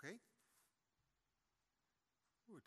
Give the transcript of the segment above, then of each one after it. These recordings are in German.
Okay? Gut.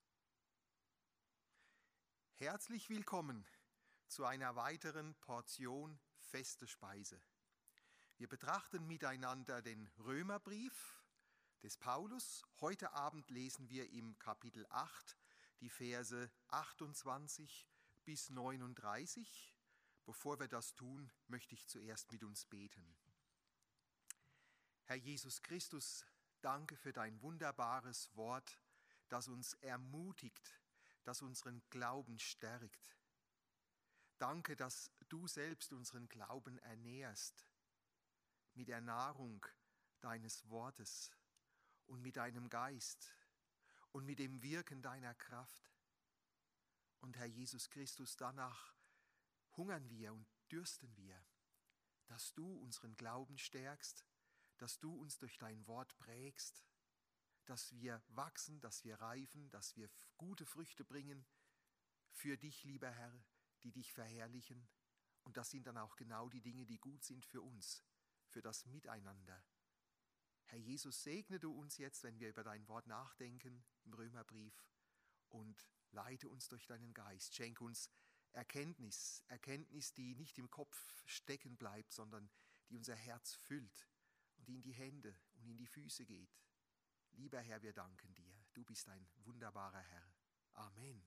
Herzlich willkommen zu einer weiteren Portion feste Speise. Wir betrachten miteinander den Römerbrief des Paulus. Heute Abend lesen wir im Kapitel 8 die Verse 28 bis 39. Bevor wir das tun, möchte ich zuerst mit uns beten. Herr Jesus Christus, danke für dein wunderbares Wort, das uns ermutigt, das unseren Glauben stärkt. Danke, dass du selbst unseren Glauben ernährst mit der Nahrung deines Wortes und mit deinem Geist und mit dem Wirken deiner Kraft. Und Herr Jesus Christus, danach hungern wir und dürsten wir, dass du unseren Glauben stärkst, dass du uns durch dein Wort prägst, dass wir wachsen, dass wir reifen, dass wir gute Früchte bringen für dich, lieber Herr, die dich verherrlichen. Und das sind dann auch genau die Dinge, die gut sind für uns, für das Miteinander. Herr Jesus, segne du uns jetzt, wenn wir über dein Wort nachdenken im Römerbrief, und leite uns durch deinen Geist. Schenk uns Erkenntnis, die nicht im Kopf stecken bleibt, sondern die unser Herz füllt und die in die Hände und in die Füße geht. Lieber Herr, wir danken dir. Du bist ein wunderbarer Herr. Amen.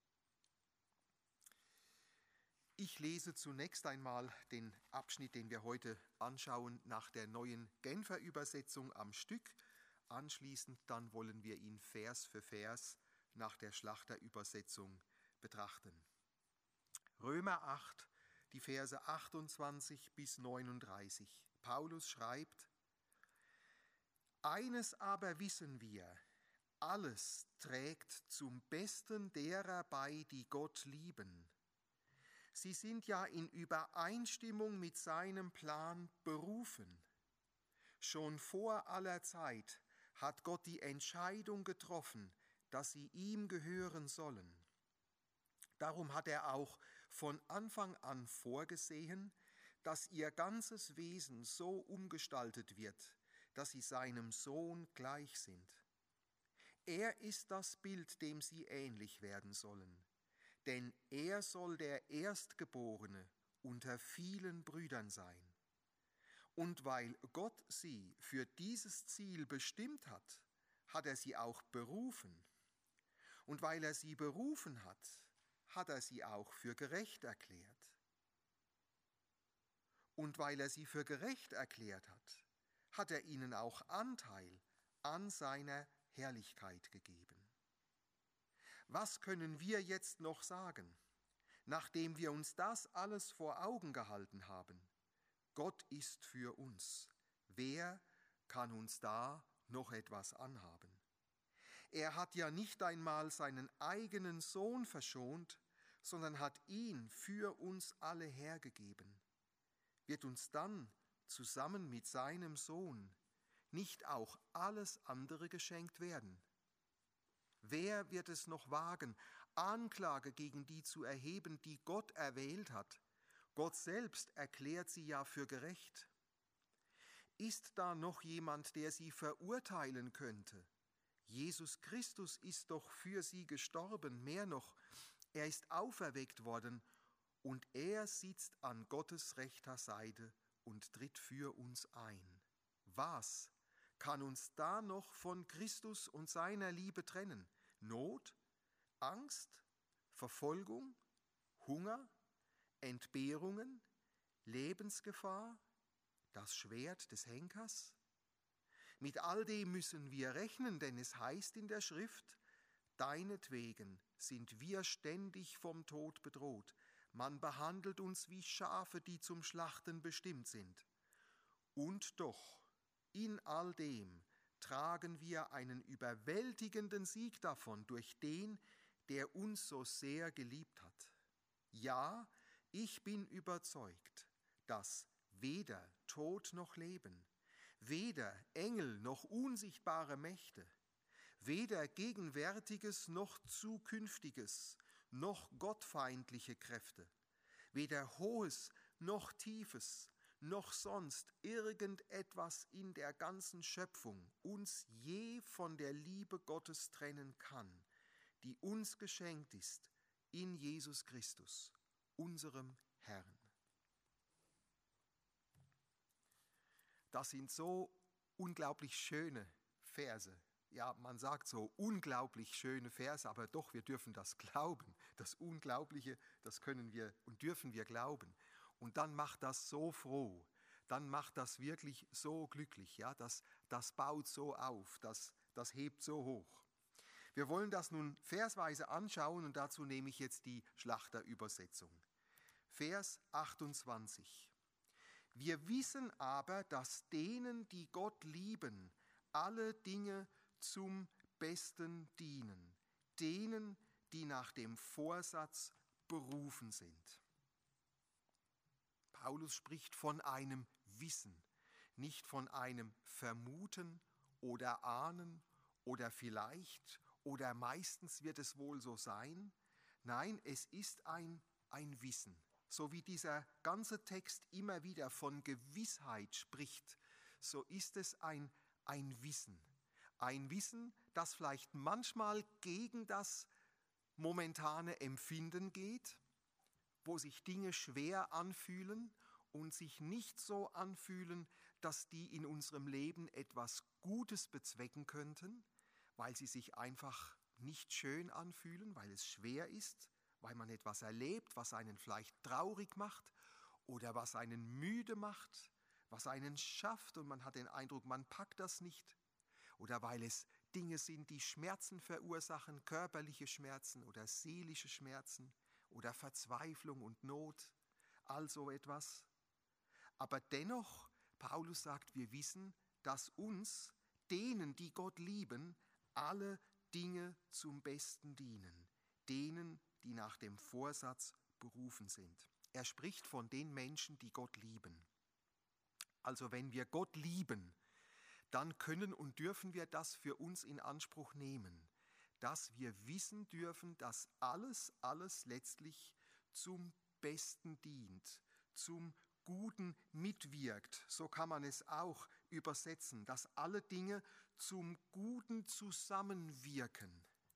Ich lese zunächst einmal den Abschnitt, den wir heute anschauen, nach der neuen Genfer Übersetzung am Stück. Anschließend dann wollen wir ihn Vers für Vers nach der Schlachter Übersetzung betrachten. Römer 8, die Verse 28 bis 39. Paulus schreibt: Eines aber wissen wir, alles trägt zum Besten derer bei, die Gott lieben. Sie sind ja in Übereinstimmung mit seinem Plan berufen. Schon vor aller Zeit hat Gott die Entscheidung getroffen, dass sie ihm gehören sollen. Darum hat er auch von Anfang an vorgesehen, dass ihr ganzes Wesen so umgestaltet wird, dass sie seinem Sohn gleich sind. Er ist das Bild, dem sie ähnlich werden sollen, denn er soll der Erstgeborene unter vielen Brüdern sein. Und weil Gott sie für dieses Ziel bestimmt hat, hat er sie auch berufen. Und weil er sie berufen hat, hat er sie auch für gerecht erklärt. Und weil er sie für gerecht erklärt hat, hat er ihnen auch Anteil an seiner Herrlichkeit gegeben. Was können wir jetzt noch sagen, nachdem wir uns das alles vor Augen gehalten haben? Gott ist für uns. Wer kann uns da noch etwas anhaben? Er hat ja nicht einmal seinen eigenen Sohn verschont, sondern hat ihn für uns alle hergegeben. Wird uns dann zusammen mit seinem Sohn nicht auch alles andere geschenkt werden? Wer wird es noch wagen, Anklage gegen die zu erheben, die Gott erwählt hat? Gott selbst erklärt sie ja für gerecht. Ist da noch jemand, der sie verurteilen könnte? Jesus Christus ist doch für sie gestorben, mehr noch, er ist auferweckt worden und er sitzt an Gottes rechter Seite und tritt für uns ein. Was kann uns da noch von Christus und seiner Liebe trennen? Not, Angst, Verfolgung, Hunger, Entbehrungen, Lebensgefahr, das Schwert des Henkers? Mit all dem müssen wir rechnen, denn es heißt in der Schrift: Deinetwegen sind wir ständig vom Tod bedroht. Man behandelt uns wie Schafe, die zum Schlachten bestimmt sind. Und doch, in all dem tragen wir einen überwältigenden Sieg davon durch den, der uns so sehr geliebt hat. Ja, ich bin überzeugt, dass weder Tod noch Leben, weder Engel noch unsichtbare Mächte, weder Gegenwärtiges noch Zukünftiges, noch gottfeindliche Kräfte, weder Hohes noch Tiefes, noch sonst irgendetwas in der ganzen Schöpfung uns je von der Liebe Gottes trennen kann, die uns geschenkt ist in Jesus Christus, unserem Herrn. Das sind so unglaublich schöne Verse. Ja, man sagt so unglaublich schöne Verse, aber doch, wir dürfen das glauben. Das Unglaubliche, das können wir und dürfen wir glauben. Und dann macht das so froh, dann macht das wirklich so glücklich. Ja, das baut so auf, das hebt so hoch. Wir wollen das nun versweise anschauen und dazu nehme ich jetzt die Schlachterübersetzung. Vers 28. Wir wissen aber, dass denen, die Gott lieben, alle Dinge zum Besten dienen, denen, die nach dem Vorsatz berufen sind. Paulus spricht von einem Wissen, nicht von einem Vermuten oder Ahnen oder vielleicht oder meistens wird es wohl so sein. Nein, es ist ein Wissen. So wie dieser ganze Text immer wieder von Gewissheit spricht, so ist es ein Wissen. Ein Wissen, das vielleicht manchmal gegen das momentane Empfinden geht, wo sich Dinge schwer anfühlen und sich nicht so anfühlen, dass die in unserem Leben etwas Gutes bezwecken könnten, weil sie sich einfach nicht schön anfühlen, weil es schwer ist, weil man etwas erlebt, was einen vielleicht traurig macht oder was einen müde macht, was einen schafft und man hat den Eindruck, man packt das nicht. Oder weil es Dinge sind, die Schmerzen verursachen, körperliche Schmerzen oder seelische Schmerzen oder Verzweiflung und Not, all so etwas. Aber dennoch, Paulus sagt, wir wissen, dass uns, denen, die Gott lieben, alle Dinge zum Besten dienen, denen, die nach dem Vorsatz berufen sind. Er spricht von den Menschen, die Gott lieben. Also wenn wir Gott lieben, dann können und dürfen wir das für uns in Anspruch nehmen, dass wir wissen dürfen, dass alles letztlich zum Besten dient, zum Guten mitwirkt. So kann man es auch übersetzen, dass alle Dinge zum Guten zusammenwirken.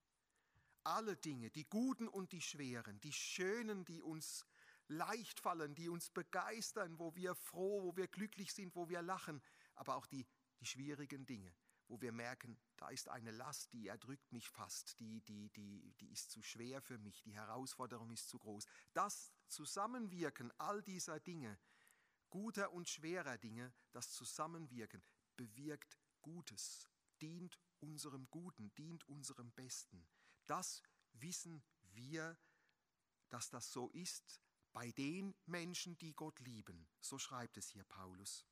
Alle Dinge, die Guten und die Schweren, die Schönen, die uns leicht fallen, die uns begeistern, wo wir froh, wo wir glücklich sind, wo wir lachen, aber auch die schwierigen Dinge, wo wir merken, da ist eine Last, die erdrückt mich fast, die ist zu schwer für mich, die Herausforderung ist zu groß. Das Zusammenwirken all dieser Dinge, guter und schwerer Dinge, das Zusammenwirken bewirkt Gutes, dient unserem Guten, dient unserem Besten. Das wissen wir, dass das so ist bei den Menschen, die Gott lieben. So schreibt es hier Paulus.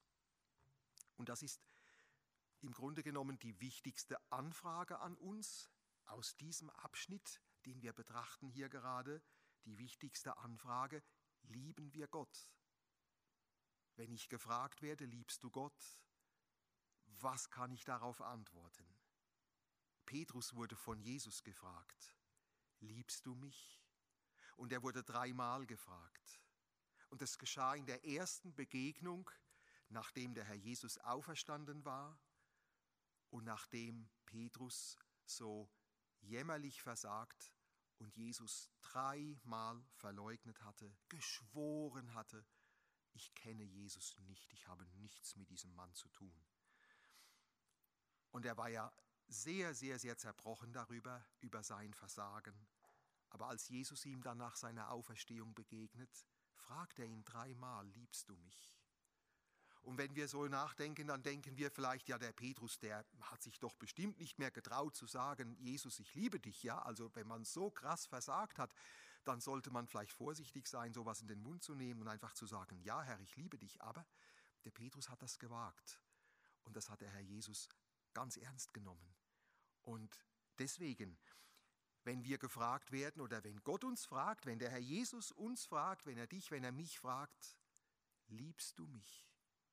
Und das ist im Grunde genommen die wichtigste Anfrage an uns aus diesem Abschnitt, den wir betrachten hier gerade. Die wichtigste Anfrage, lieben wir Gott? Wenn ich gefragt werde, liebst du Gott? Was kann ich darauf antworten? Petrus wurde von Jesus gefragt, liebst du mich? Und er wurde 3-mal gefragt. Und es geschah in der ersten Begegnung, nachdem der Herr Jesus auferstanden war und nachdem Petrus so jämmerlich versagt und Jesus 3-mal verleugnet hatte, geschworen hatte, ich kenne Jesus nicht, ich habe nichts mit diesem Mann zu tun. Und er war ja sehr, sehr, sehr zerbrochen darüber, über sein Versagen. Aber als Jesus ihm dann nach seiner Auferstehung begegnet, fragt er ihn 3-mal, liebst du mich? Und wenn wir so nachdenken, dann denken wir vielleicht, ja, der Petrus, der hat sich doch bestimmt nicht mehr getraut zu sagen, Jesus, ich liebe dich. Ja, also wenn man so krass versagt hat, dann sollte man vielleicht vorsichtig sein, sowas in den Mund zu nehmen und einfach zu sagen, ja, Herr, ich liebe dich. Aber der Petrus hat das gewagt. Und das hat der Herr Jesus ganz ernst genommen. Und deswegen, wenn wir gefragt werden oder wenn Gott uns fragt, wenn der Herr Jesus uns fragt, wenn er dich, wenn er mich fragt, liebst du mich?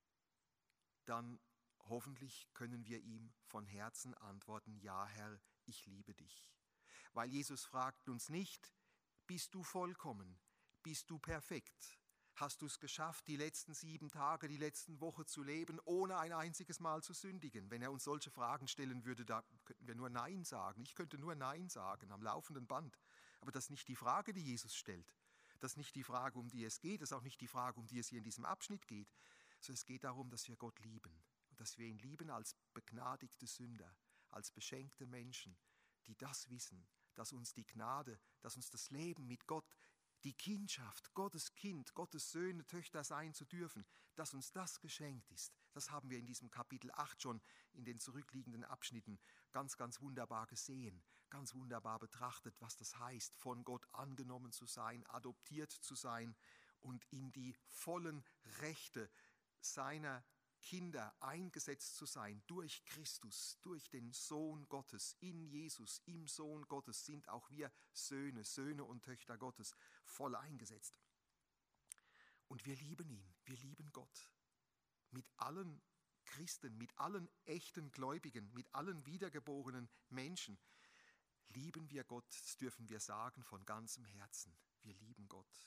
Dann hoffentlich können wir ihm von Herzen antworten, ja Herr, ich liebe dich. Weil Jesus fragt uns nicht, bist du vollkommen, bist du perfekt, Hast du es geschafft, die letzten 7 Tage, die letzten Woche zu leben, ohne ein einziges Mal zu sündigen? Wenn er uns solche Fragen stellen würde, da könnten wir nur Nein sagen. Ich könnte nur Nein sagen am laufenden Band. Aber das ist nicht die Frage, die Jesus stellt. Das ist nicht die Frage, um die es geht. Das ist auch nicht die Frage, um die es hier in diesem Abschnitt geht. Sondern es geht darum, dass wir Gott lieben. Und dass wir ihn lieben als begnadigte Sünder, als beschenkte Menschen, die das wissen, dass uns die Gnade, dass uns das Leben mit Gott, die Kindschaft, Gottes Kind, Gottes Söhne, Töchter sein zu dürfen, dass uns das geschenkt ist. Das haben wir in diesem Kapitel 8 schon in den zurückliegenden Abschnitten ganz, ganz wunderbar gesehen, ganz wunderbar betrachtet, was das heißt, von Gott angenommen zu sein, adoptiert zu sein und in die vollen Rechte seiner Kinder eingesetzt zu sein durch Christus, durch den Sohn Gottes. In Jesus, im Sohn Gottes sind auch wir Söhne und Töchter Gottes voll eingesetzt. Und wir lieben ihn, wir lieben Gott. Mit allen Christen, mit allen echten Gläubigen, mit allen wiedergeborenen Menschen lieben wir Gott, das dürfen wir sagen von ganzem Herzen. Wir lieben Gott.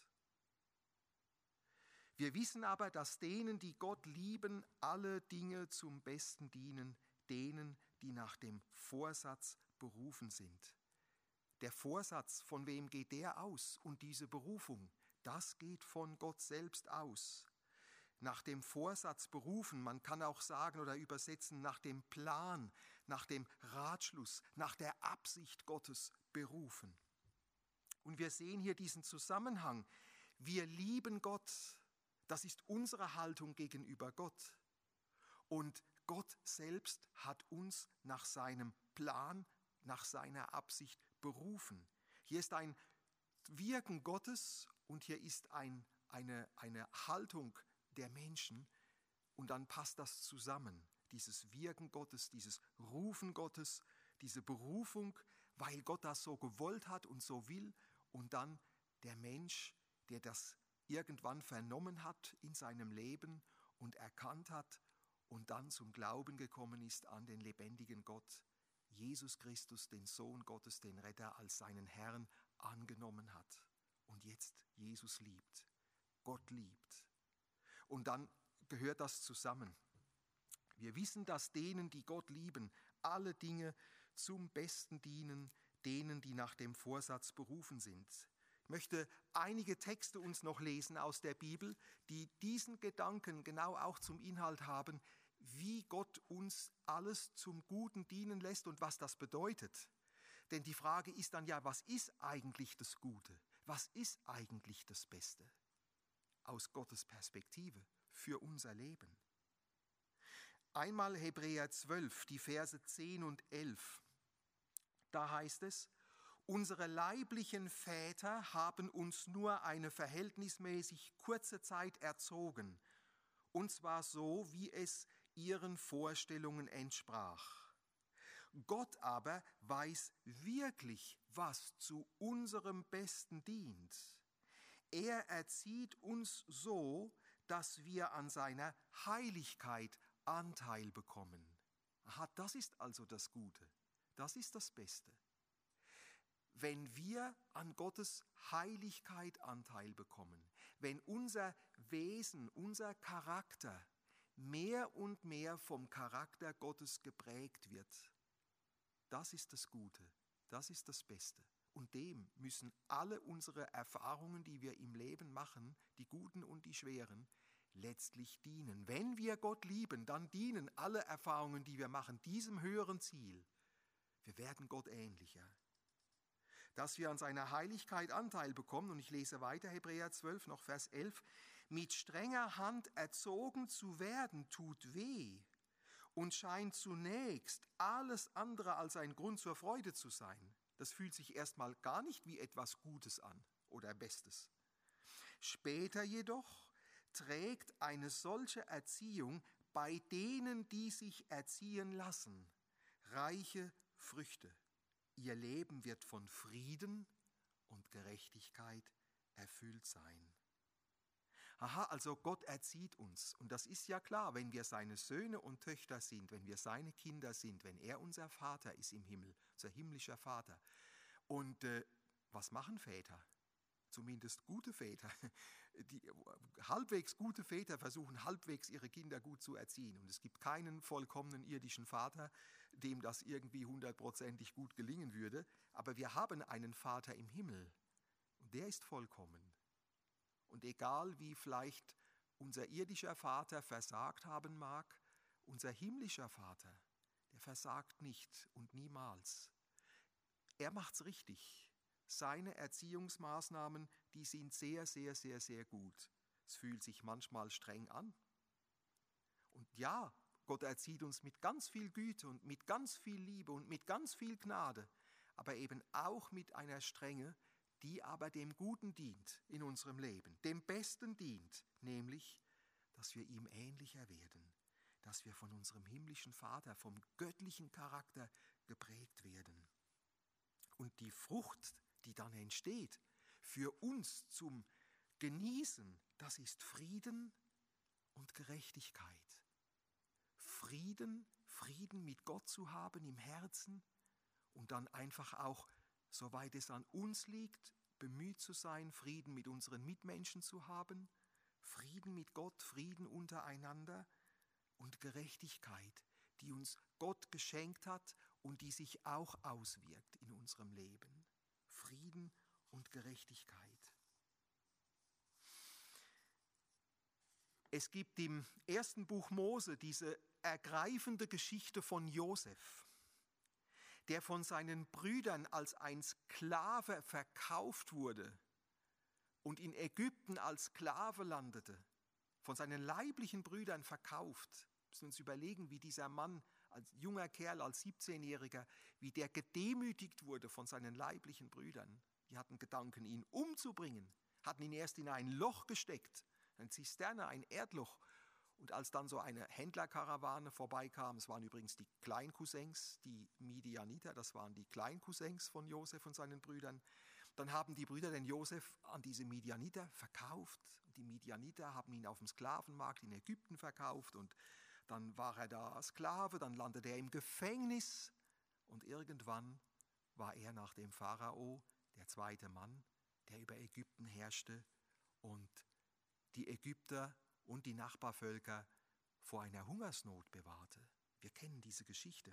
Wir wissen aber, dass denen, die Gott lieben, alle Dinge zum Besten dienen, denen, die nach dem Vorsatz berufen sind. Der Vorsatz, von wem geht der aus? Und diese Berufung, das geht von Gott selbst aus. Nach dem Vorsatz berufen, man kann auch sagen oder übersetzen, nach dem Plan, nach dem Ratschluss, nach der Absicht Gottes berufen. Und wir sehen hier diesen Zusammenhang. Wir lieben Gott. Das ist unsere Haltung gegenüber Gott. Und Gott selbst hat uns nach seinem Plan, nach seiner Absicht berufen. Hier ist ein Wirken Gottes und hier ist eine Haltung der Menschen und dann passt das zusammen. Dieses Wirken Gottes, dieses Rufen Gottes, diese Berufung, weil Gott das so gewollt hat und so will und dann der Mensch, der das irgendwann vernommen hat in seinem Leben und erkannt hat und dann zum Glauben gekommen ist an den lebendigen Gott, Jesus Christus, den Sohn Gottes, den Retter, als seinen Herrn angenommen hat und jetzt Jesus liebt, Gott liebt. Und dann gehört das zusammen. Wir wissen, dass denen, die Gott lieben, alle Dinge zum Besten dienen, denen, die nach dem Vorsatz berufen sind. Ich möchte einige Texte uns noch lesen aus der Bibel, die diesen Gedanken genau auch zum Inhalt haben, wie Gott uns alles zum Guten dienen lässt und was das bedeutet. Denn die Frage ist dann ja, was ist eigentlich das Gute? Was ist eigentlich das Beste? Aus Gottes Perspektive für unser Leben. Einmal Hebräer 12, die Verse 10 und 11. Da heißt es: Unsere leiblichen Väter haben uns nur eine verhältnismäßig kurze Zeit erzogen, und zwar so, wie es ihren Vorstellungen entsprach. Gott aber weiß wirklich, was zu unserem Besten dient. Er erzieht uns so, dass wir an seiner Heiligkeit Anteil bekommen. Aha, das ist also das Gute, das ist das Beste. Wenn wir an Gottes Heiligkeit Anteil bekommen, wenn unser Wesen, unser Charakter mehr und mehr vom Charakter Gottes geprägt wird, das ist das Gute, das ist das Beste. Und dem müssen alle unsere Erfahrungen, die wir im Leben machen, die guten und die schweren, letztlich dienen. Wenn wir Gott lieben, dann dienen alle Erfahrungen, die wir machen, diesem höheren Ziel. Wir werden Gott ähnlicher. Dass wir an seiner Heiligkeit Anteil bekommen, und ich lese weiter, Hebräer 12, noch Vers 11, mit strenger Hand erzogen zu werden, tut weh und scheint zunächst alles andere als ein Grund zur Freude zu sein. Das fühlt sich erstmal gar nicht wie etwas Gutes an oder Bestes. Später jedoch trägt eine solche Erziehung bei denen, die sich erziehen lassen, reiche Früchte. Ihr Leben wird von Frieden und Gerechtigkeit erfüllt sein. Aha, also Gott erzieht uns. Und das ist ja klar, wenn wir seine Söhne und Töchter sind, wenn wir seine Kinder sind, wenn er unser Vater ist im Himmel, unser himmlischer Vater. Und was machen Väter? zumindest gute Väter, die halbwegs gute Väter versuchen halbwegs ihre Kinder gut zu erziehen. Und es gibt keinen vollkommenen irdischen Vater, dem das irgendwie 100%ig gut gelingen würde. Aber wir haben einen Vater im Himmel und der ist vollkommen. Und egal wie vielleicht unser irdischer Vater versagt haben mag, unser himmlischer Vater, der versagt nicht und niemals. Er macht's richtig. Seine Erziehungsmaßnahmen, die sind sehr, sehr, sehr, sehr gut. Es fühlt sich manchmal streng an. Und ja, Gott erzieht uns mit ganz viel Güte und mit ganz viel Liebe und mit ganz viel Gnade, aber eben auch mit einer Strenge, die aber dem Guten dient in unserem Leben, dem Besten dient, nämlich, dass wir ihm ähnlicher werden, dass wir von unserem himmlischen Vater, vom göttlichen Charakter geprägt werden. Und die Frucht, die dann entsteht, für uns zum Genießen, das ist Frieden und Gerechtigkeit. Frieden mit Gott zu haben im Herzen und dann einfach auch, soweit es an uns liegt, bemüht zu sein, Frieden mit unseren Mitmenschen zu haben, Frieden mit Gott, Frieden untereinander und Gerechtigkeit, die uns Gott geschenkt hat und die sich auch auswirkt in unserem Leben. Frieden und Gerechtigkeit. Es gibt im ersten Buch Mose diese ergreifende Geschichte von Josef, der von seinen Brüdern als ein Sklave verkauft wurde und in Ägypten als Sklave landete, von seinen leiblichen Brüdern verkauft. Wir müssen uns überlegen, wie dieser Mann als junger Kerl, als 17-Jähriger, wie der gedemütigt wurde von seinen leiblichen Brüdern. Die hatten Gedanken, ihn umzubringen, hatten ihn erst in ein Loch gesteckt, eine Zisterne, ein Erdloch. Und als dann so eine Händlerkarawane vorbeikam, es waren übrigens die Kleincousins, die Midianiter, das waren die Kleincousins von Josef und seinen Brüdern, dann haben die Brüder den Josef an diese Midianiter verkauft. Die Midianiter haben ihn auf dem Sklavenmarkt in Ägypten verkauft und dann war er da Sklave, dann landete er im Gefängnis und irgendwann war er nach dem Pharao der zweite Mann, der über Ägypten herrschte und die Ägypter und die Nachbarvölker vor einer Hungersnot bewahrte. Wir kennen diese Geschichte.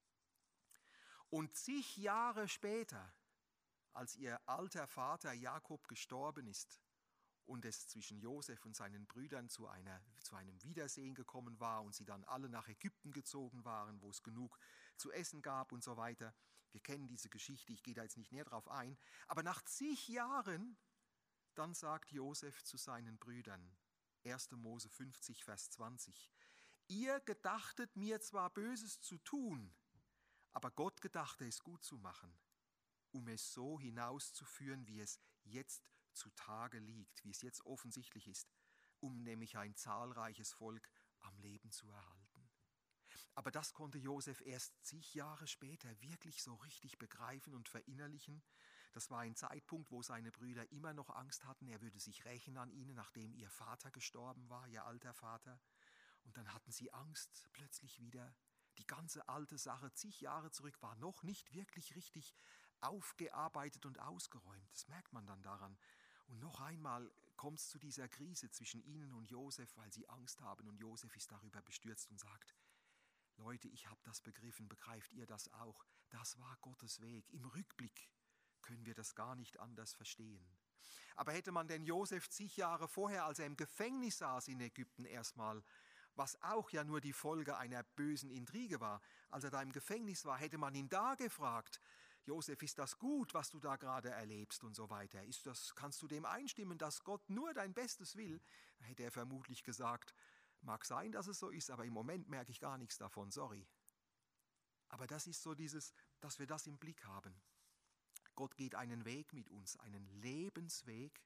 Und zig Jahre später, als ihr alter Vater Jakob gestorben ist und es zwischen Josef und seinen Brüdern zu einem Wiedersehen gekommen war und sie dann alle nach Ägypten gezogen waren, wo es genug zu essen gab und so weiter. Wir kennen diese Geschichte, ich gehe da jetzt nicht näher drauf ein. Aber nach zig Jahren, dann sagt Josef zu seinen Brüdern, 1. Mose 50, Vers 20, ihr gedachtet mir zwar Böses zu tun, aber Gott gedachte es gut zu machen, um es so hinauszuführen, wie es jetzt zutage liegt, wie es jetzt offensichtlich ist, um nämlich ein zahlreiches Volk am Leben zu erhalten. Aber das konnte Josef erst zig Jahre später wirklich so richtig begreifen und verinnerlichen. Das war ein Zeitpunkt, wo seine Brüder immer noch Angst hatten, er würde sich rächen an ihnen, nachdem ihr Vater gestorben war, ihr alter Vater. Und dann hatten sie Angst plötzlich wieder. Die ganze alte Sache zig Jahre zurück war noch nicht wirklich richtig aufgearbeitet und ausgeräumt. Das merkt man dann daran. Und noch einmal kommt es zu dieser Krise zwischen ihnen und Josef, weil sie Angst haben. Und Josef ist darüber bestürzt und sagt, Leute, ich habe das begriffen, begreift ihr das auch? Das war Gottes Weg. Im Rückblick können wir das gar nicht anders verstehen. Aber hätte man den Josef zig Jahre vorher, als er im Gefängnis saß in Ägypten erstmal, was auch ja nur die Folge einer bösen Intrige war, als er da im Gefängnis war, hätte man ihn da gefragt, Josef, ist das gut, was du da gerade erlebst und so weiter? Kannst du dem einstimmen, dass Gott nur dein Bestes will? Da hätte er vermutlich gesagt, mag sein, dass es so ist, aber im Moment merke ich gar nichts davon, sorry. Aber das ist so dieses, dass wir das im Blick haben. Gott geht einen Weg mit uns, einen Lebensweg,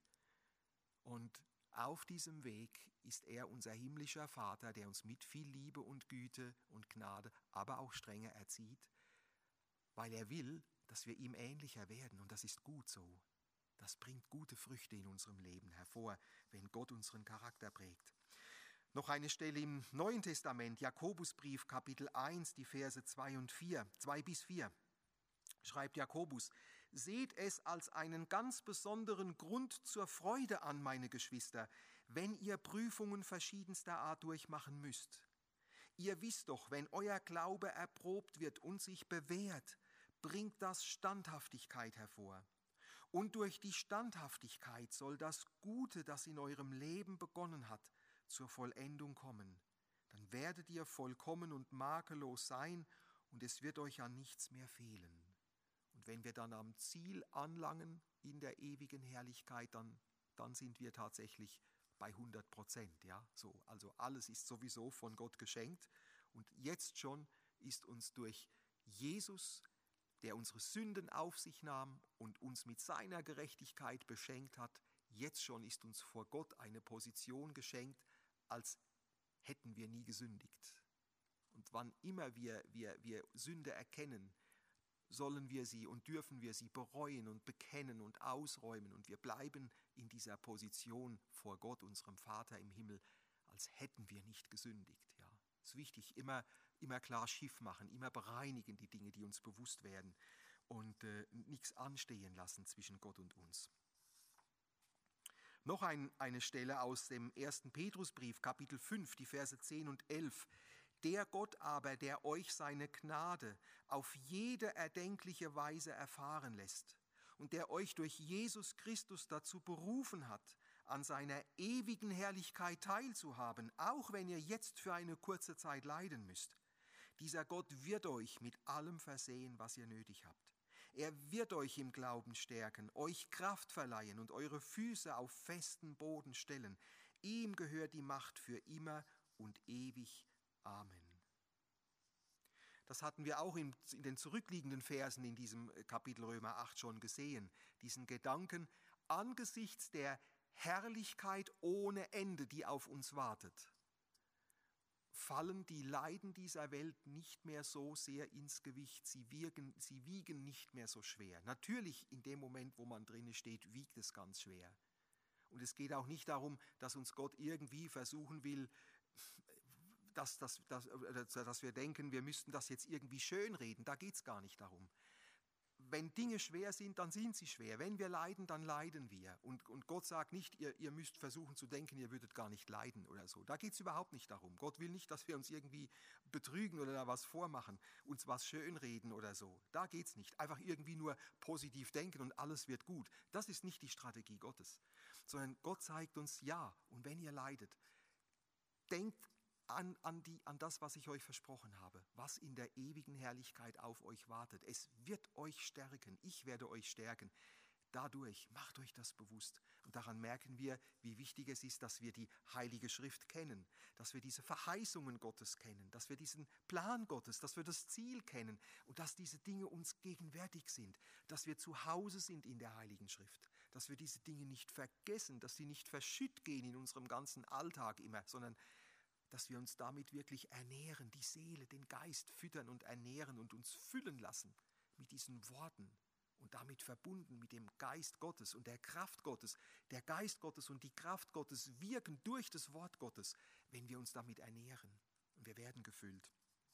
und auf diesem Weg ist er unser himmlischer Vater, der uns mit viel Liebe und Güte und Gnade, aber auch Strenge erzieht, weil er will, dass wir ihm ähnlicher werden, und das ist gut so. Das bringt gute Früchte in unserem Leben hervor, wenn Gott unseren Charakter prägt. Noch eine Stelle im Neuen Testament, Jakobusbrief, Kapitel 1, die Verse 2 bis 4. Schreibt Jakobus, Seht es als einen ganz besonderen Grund zur Freude an, meine Geschwister, wenn ihr Prüfungen verschiedenster Art durchmachen müsst. Ihr wisst doch, wenn euer Glaube erprobt wird und sich bewährt, bringt das Standhaftigkeit hervor. Und durch die Standhaftigkeit soll das Gute, das in eurem Leben begonnen hat, zur Vollendung kommen. Dann werdet ihr vollkommen und makellos sein und es wird euch an nichts mehr fehlen. Und wenn wir dann am Ziel anlangen in der ewigen Herrlichkeit, dann sind wir tatsächlich bei 100%. Ja? So, also alles ist sowieso von Gott geschenkt und jetzt schon ist uns durch Jesus, der unsere Sünden auf sich nahm und uns mit seiner Gerechtigkeit beschenkt hat, jetzt schon ist uns vor Gott eine Position geschenkt, als hätten wir nie gesündigt. Und wann immer wir Sünde erkennen, sollen wir sie und dürfen wir sie bereuen und bekennen und ausräumen. Und wir bleiben in dieser Position vor Gott, unserem Vater im Himmel, als hätten wir nicht gesündigt. Ja, es ist wichtig, immer klar Schiff machen, immer bereinigen die Dinge, die uns bewusst werden und nichts anstehen lassen zwischen Gott und uns. Noch eine Stelle aus dem 1. Petrusbrief, Kapitel 5, die Verse 10 und 11. Der Gott aber, der euch seine Gnade auf jede erdenkliche Weise erfahren lässt und der euch durch Jesus Christus dazu berufen hat, an seiner ewigen Herrlichkeit teilzuhaben, auch wenn ihr jetzt für eine kurze Zeit leiden müsst. Dieser Gott wird euch mit allem versehen, was ihr nötig habt. Er wird euch im Glauben stärken, euch Kraft verleihen und eure Füße auf festen Boden stellen. Ihm gehört die Macht für immer und ewig. Amen. Das hatten wir auch in den zurückliegenden Versen in diesem Kapitel Römer 8 schon gesehen. Diesen Gedanken angesichts der Herrlichkeit ohne Ende, die auf uns wartet, fallen die Leiden dieser Welt nicht mehr so sehr ins Gewicht, sie wiegen nicht mehr so schwer. Natürlich in dem Moment, wo man drin steht, wiegt es ganz schwer. Und es geht auch nicht darum, dass uns Gott irgendwie versuchen will, dass wir denken, wir müssten das jetzt irgendwie schönreden. Da geht es gar nicht darum. Wenn Dinge schwer sind, dann sind sie schwer. Wenn wir leiden, dann leiden wir. Und Gott sagt nicht, ihr müsst versuchen zu denken, ihr würdet gar nicht leiden oder so. Da geht es überhaupt nicht darum. Gott will nicht, dass wir uns irgendwie betrügen oder da was vormachen, uns was schönreden oder so. Da geht es nicht. Einfach irgendwie nur positiv denken und alles wird gut. Das ist nicht die Strategie Gottes. Sondern Gott zeigt uns, ja, und wenn ihr leidet, denkt an das, was ich euch versprochen habe, was in der ewigen Herrlichkeit auf euch wartet. Es wird euch stärken, ich werde euch stärken. Dadurch macht euch das bewusst. Und daran merken wir, wie wichtig es ist, dass wir die Heilige Schrift kennen, dass wir diese Verheißungen Gottes kennen, dass wir diesen Plan Gottes, dass wir das Ziel kennen und dass diese Dinge uns gegenwärtig sind, dass wir zu Hause sind in der Heiligen Schrift, dass wir diese Dinge nicht vergessen, dass die nicht verschütt gehen in unserem ganzen Alltag immer, sondern dass wir uns damit wirklich ernähren, die Seele, den Geist füttern und ernähren und uns füllen lassen mit diesen Worten und damit verbunden mit dem Geist Gottes und der Kraft Gottes. Der Geist Gottes und die Kraft Gottes wirken durch das Wort Gottes, wenn wir uns damit ernähren und wir werden gefüllt.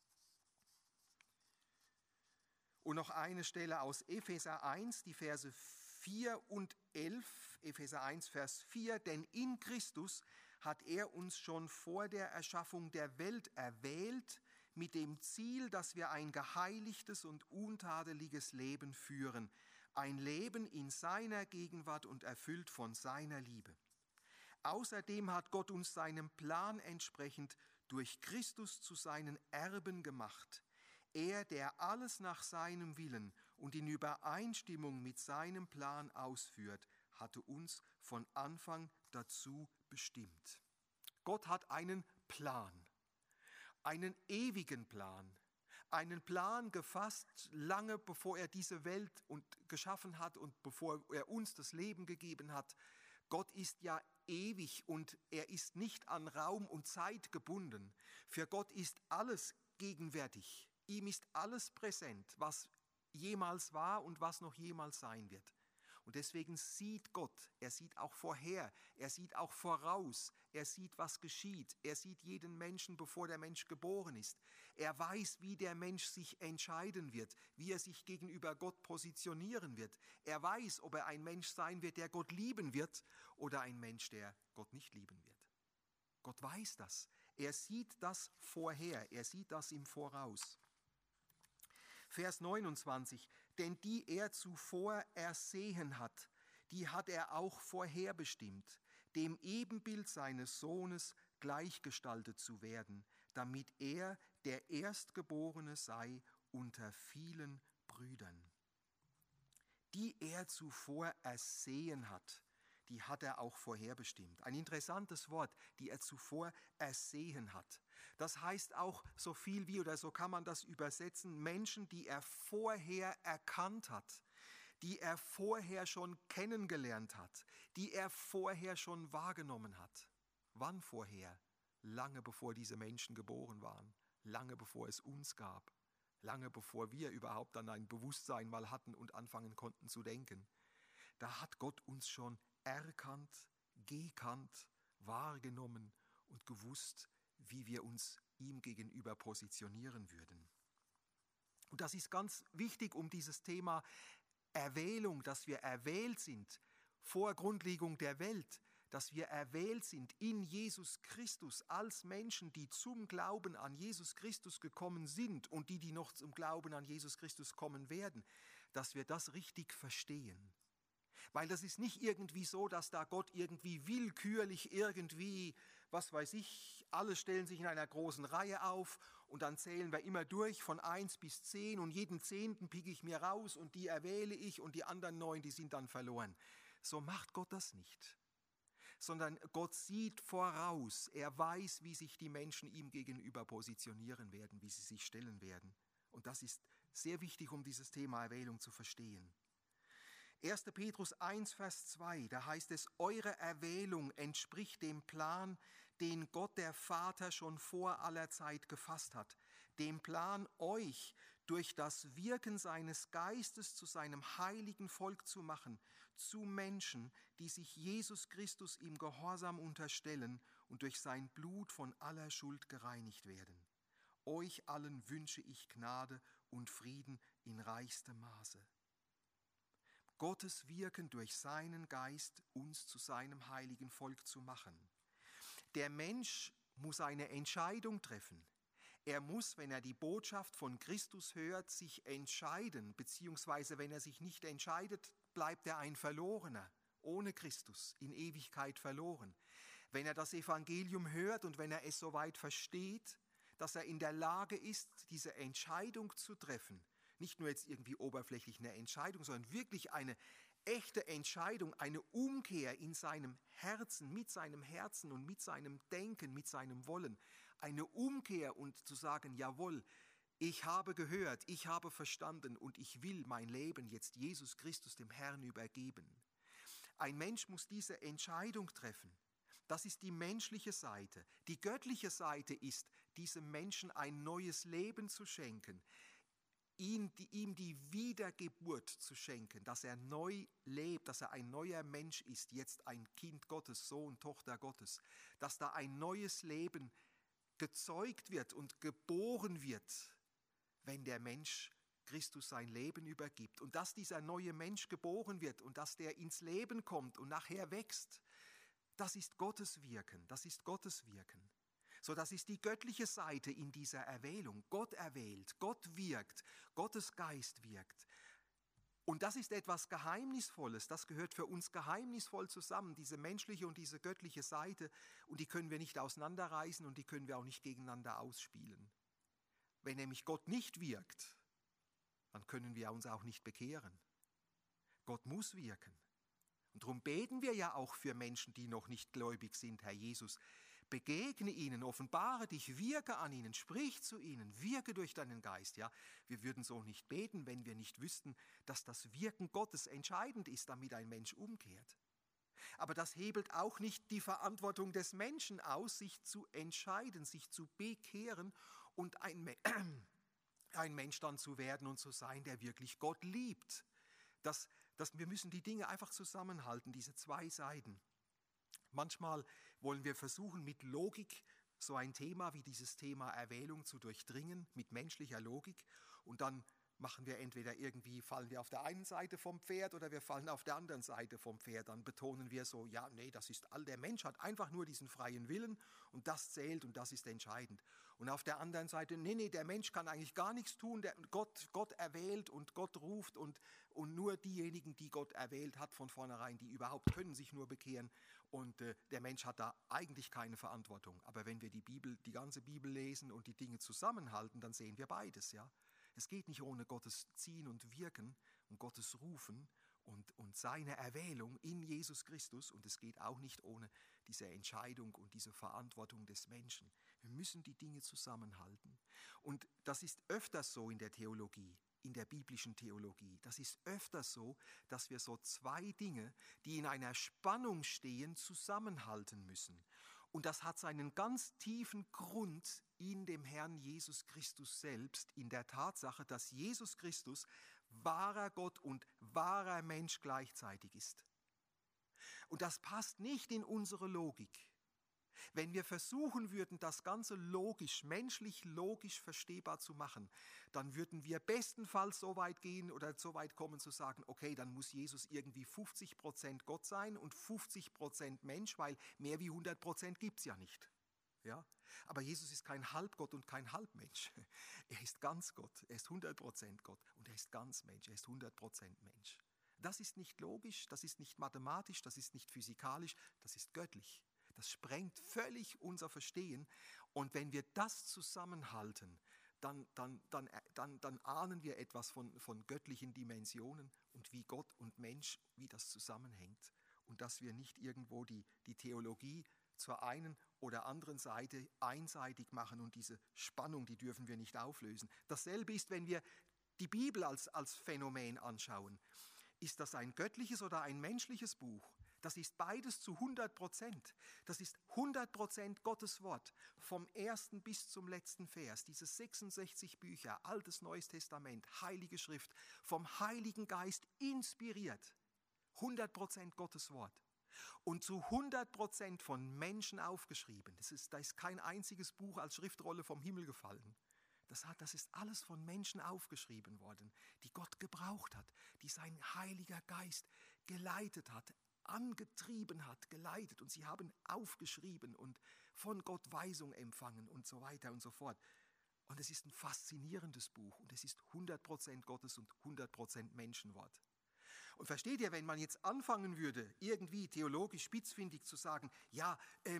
Und noch eine Stelle aus Epheser 1, die Verse 4 und 11, Epheser 1, Vers 4, denn in Christus hat er uns schon vor der Erschaffung der Welt erwählt, mit dem Ziel, dass wir ein geheiligtes und untadeliges Leben führen, ein Leben in seiner Gegenwart und erfüllt von seiner Liebe. Außerdem hat Gott uns seinem Plan entsprechend durch Christus zu seinen Erben gemacht. Er, der alles nach seinem Willen und in Übereinstimmung mit seinem Plan ausführt, hatte uns von Anfang dazu bestimmt. Gott hat einen Plan, einen ewigen Plan, einen Plan gefasst, lange bevor er diese Welt geschaffen hat und bevor er uns das Leben gegeben hat. Gott ist ja ewig und er ist nicht an Raum und Zeit gebunden. Für Gott ist alles gegenwärtig. Ihm ist alles präsent, was jemals war und was noch jemals sein wird. Und deswegen sieht Gott, er sieht auch vorher, er sieht auch voraus, er sieht, was geschieht. Er sieht jeden Menschen, bevor der Mensch geboren ist. Er weiß, wie der Mensch sich entscheiden wird, wie er sich gegenüber Gott positionieren wird. Er weiß, ob er ein Mensch sein wird, der Gott lieben wird, oder ein Mensch, der Gott nicht lieben wird. Gott weiß das. Er sieht das vorher, er sieht das im Voraus. Vers 29, denn die er zuvor ersehen hat, die hat er auch vorherbestimmt, dem Ebenbild seines Sohnes gleichgestaltet zu werden, damit er der Erstgeborene sei unter vielen Brüdern. Die er zuvor ersehen hat, die hat er auch vorherbestimmt. Ein interessantes Wort, die er zuvor ersehen hat. Das heißt auch so viel wie, oder so kann man das übersetzen, Menschen, die er vorher erkannt hat, die er vorher schon kennengelernt hat, die er vorher schon wahrgenommen hat. Wann vorher? Lange bevor diese Menschen geboren waren, lange bevor es uns gab, lange bevor wir überhaupt an ein Bewusstsein mal hatten und anfangen konnten zu denken. Da hat Gott uns schon erkannt, gekannt, wahrgenommen und gewusst, wie wir uns ihm gegenüber positionieren würden. Und das ist ganz wichtig, um dieses Thema Erwählung, dass wir erwählt sind vor Grundlegung der Welt, dass wir erwählt sind in Jesus Christus als Menschen, die zum Glauben an Jesus Christus gekommen sind und die noch zum Glauben an Jesus Christus kommen werden, dass wir das richtig verstehen. Weil das ist nicht irgendwie so, dass da Gott irgendwie willkürlich irgendwie, was weiß ich, alle stellen sich in einer großen Reihe auf und dann zählen wir immer durch von 1 bis 10 und jeden 10. picke ich mir raus und die erwähle ich und die anderen 9, die sind dann verloren. So macht Gott das nicht. Sondern Gott sieht voraus, er weiß, wie sich die Menschen ihm gegenüber positionieren werden, wie sie sich stellen werden. Und das ist sehr wichtig, um dieses Thema Erwählung zu verstehen. 1. Petrus 1, Vers 2, da heißt es, eure Erwählung entspricht dem Plan, den Gott der Vater schon vor aller Zeit gefasst hat. Dem Plan, euch durch das Wirken seines Geistes zu seinem heiligen Volk zu machen, zu Menschen, die sich Jesus Christus im Gehorsam unterstellen und durch sein Blut von aller Schuld gereinigt werden. Euch allen wünsche ich Gnade und Frieden in reichstem Maße. Gottes Wirken durch seinen Geist, uns zu seinem heiligen Volk zu machen. Der Mensch muss eine Entscheidung treffen. Er muss, wenn er die Botschaft von Christus hört, sich entscheiden, beziehungsweise wenn er sich nicht entscheidet, bleibt er ein Verlorener, ohne Christus, in Ewigkeit verloren. Wenn er das Evangelium hört und wenn er es soweit versteht, dass er in der Lage ist, diese Entscheidung zu treffen, nicht nur jetzt irgendwie oberflächlich eine Entscheidung, sondern wirklich eine echte Entscheidung, eine Umkehr in seinem Herzen, mit seinem Herzen und mit seinem Denken, mit seinem Wollen. Eine Umkehr und zu sagen, jawohl, ich habe gehört, ich habe verstanden und ich will mein Leben jetzt Jesus Christus, dem Herrn, übergeben. Ein Mensch muss diese Entscheidung treffen. Das ist die menschliche Seite. Die göttliche Seite ist, diesem Menschen ein neues Leben zu schenken, ihm die Wiedergeburt zu schenken, dass er neu lebt, dass er ein neuer Mensch ist, jetzt ein Kind Gottes, Sohn, Tochter Gottes, dass da ein neues Leben gezeugt wird und geboren wird, wenn der Mensch Christus sein Leben übergibt. Und dass dieser neue Mensch geboren wird und dass der ins Leben kommt und nachher wächst, das ist Gottes Wirken, das ist Gottes Wirken. So, das ist die göttliche Seite in dieser Erwählung. Gott erwählt, Gott wirkt, Gottes Geist wirkt. Und das ist etwas Geheimnisvolles, das gehört für uns geheimnisvoll zusammen, diese menschliche und diese göttliche Seite. Und die können wir nicht auseinanderreißen und die können wir auch nicht gegeneinander ausspielen. Wenn nämlich Gott nicht wirkt, dann können wir uns auch nicht bekehren. Gott muss wirken. Und darum beten wir ja auch für Menschen, die noch nicht gläubig sind, Herr Jesus. Begegne ihnen, offenbare dich, wirke an ihnen, sprich zu ihnen, wirke durch deinen Geist. Ja, wir würden so nicht beten, wenn wir nicht wüssten, dass das Wirken Gottes entscheidend ist, damit ein Mensch umkehrt. Aber das hebelt auch nicht die Verantwortung des Menschen aus, sich zu entscheiden, sich zu bekehren und ein Mensch dann zu werden und zu sein, der wirklich Gott liebt. Das Wir müssen die Dinge einfach zusammenhalten, diese zwei Seiten. Manchmal wollen wir versuchen, mit Logik so ein Thema wie dieses Thema Erwählung zu durchdringen, mit menschlicher Logik. Und dann machen wir entweder fallen wir auf der einen Seite vom Pferd oder wir fallen auf der anderen Seite vom Pferd. Dann betonen wir so, ja, nee, der Mensch hat einfach nur diesen freien Willen und das zählt und das ist entscheidend. Und auf der anderen Seite, nee, der Mensch kann eigentlich gar nichts tun, Gott erwählt und Gott ruft und nur diejenigen, die Gott erwählt hat von vornherein, die überhaupt können sich nur bekehren und der Mensch hat da eigentlich keine Verantwortung. Aber wenn wir die ganze Bibel lesen und die Dinge zusammenhalten, dann sehen wir beides, ja. Es geht nicht ohne Gottes Ziehen und Wirken und Gottes Rufen und seine Erwählung in Jesus Christus. Und es geht auch nicht ohne diese Entscheidung und diese Verantwortung des Menschen. Wir müssen die Dinge zusammenhalten. Und das ist öfters so in der Theologie, in der biblischen Theologie. Das ist öfters so, dass wir so zwei Dinge, die in einer Spannung stehen, zusammenhalten müssen. Und das hat seinen ganz tiefen Grund in dem Herrn Jesus Christus selbst, in der Tatsache, dass Jesus Christus wahrer Gott und wahrer Mensch gleichzeitig ist. Und das passt nicht in unsere Logik. Wenn wir versuchen würden, das Ganze menschlich logisch verstehbar zu machen, dann würden wir bestenfalls so weit gehen oder so weit kommen zu sagen, okay, dann muss Jesus irgendwie 50% Gott sein und 50% Mensch, weil mehr wie 100% gibt es ja nicht. Ja? Aber Jesus ist kein Halbgott und kein Halbmensch. Er ist ganz Gott, er ist 100% Gott und er ist ganz Mensch, er ist 100% Mensch. Das ist nicht logisch, das ist nicht mathematisch, das ist nicht physikalisch, das ist göttlich. Das sprengt völlig unser Verstehen. Und wenn wir das zusammenhalten, dann ahnen wir etwas von göttlichen Dimensionen und wie Gott und Mensch, wie das zusammenhängt. Und dass wir nicht irgendwo die Theologie zur einen oder anderen Seite einseitig machen und diese Spannung, die dürfen wir nicht auflösen. Dasselbe ist, wenn wir die Bibel als Phänomen anschauen. Ist das ein göttliches oder ein menschliches Buch? Das ist beides zu 100%. Das ist 100% Gottes Wort, vom ersten bis zum letzten Vers. Diese 66 Bücher, Altes, Neues Testament, Heilige Schrift, vom Heiligen Geist inspiriert. 100% Gottes Wort. Und zu 100% von Menschen aufgeschrieben. Da ist kein einziges Buch als Schriftrolle vom Himmel gefallen. Das ist alles von Menschen aufgeschrieben worden, die Gott gebraucht hat, die sein Heiliger Geist geleitet hat, angetrieben hat, geleitet. Und sie haben aufgeschrieben und von Gott Weisung empfangen und so weiter und so fort. Und es ist ein faszinierendes Buch und es ist 100% Gottes und 100% Menschenwort. Und versteht ihr, wenn man jetzt anfangen würde, irgendwie theologisch spitzfindig zu sagen, ja,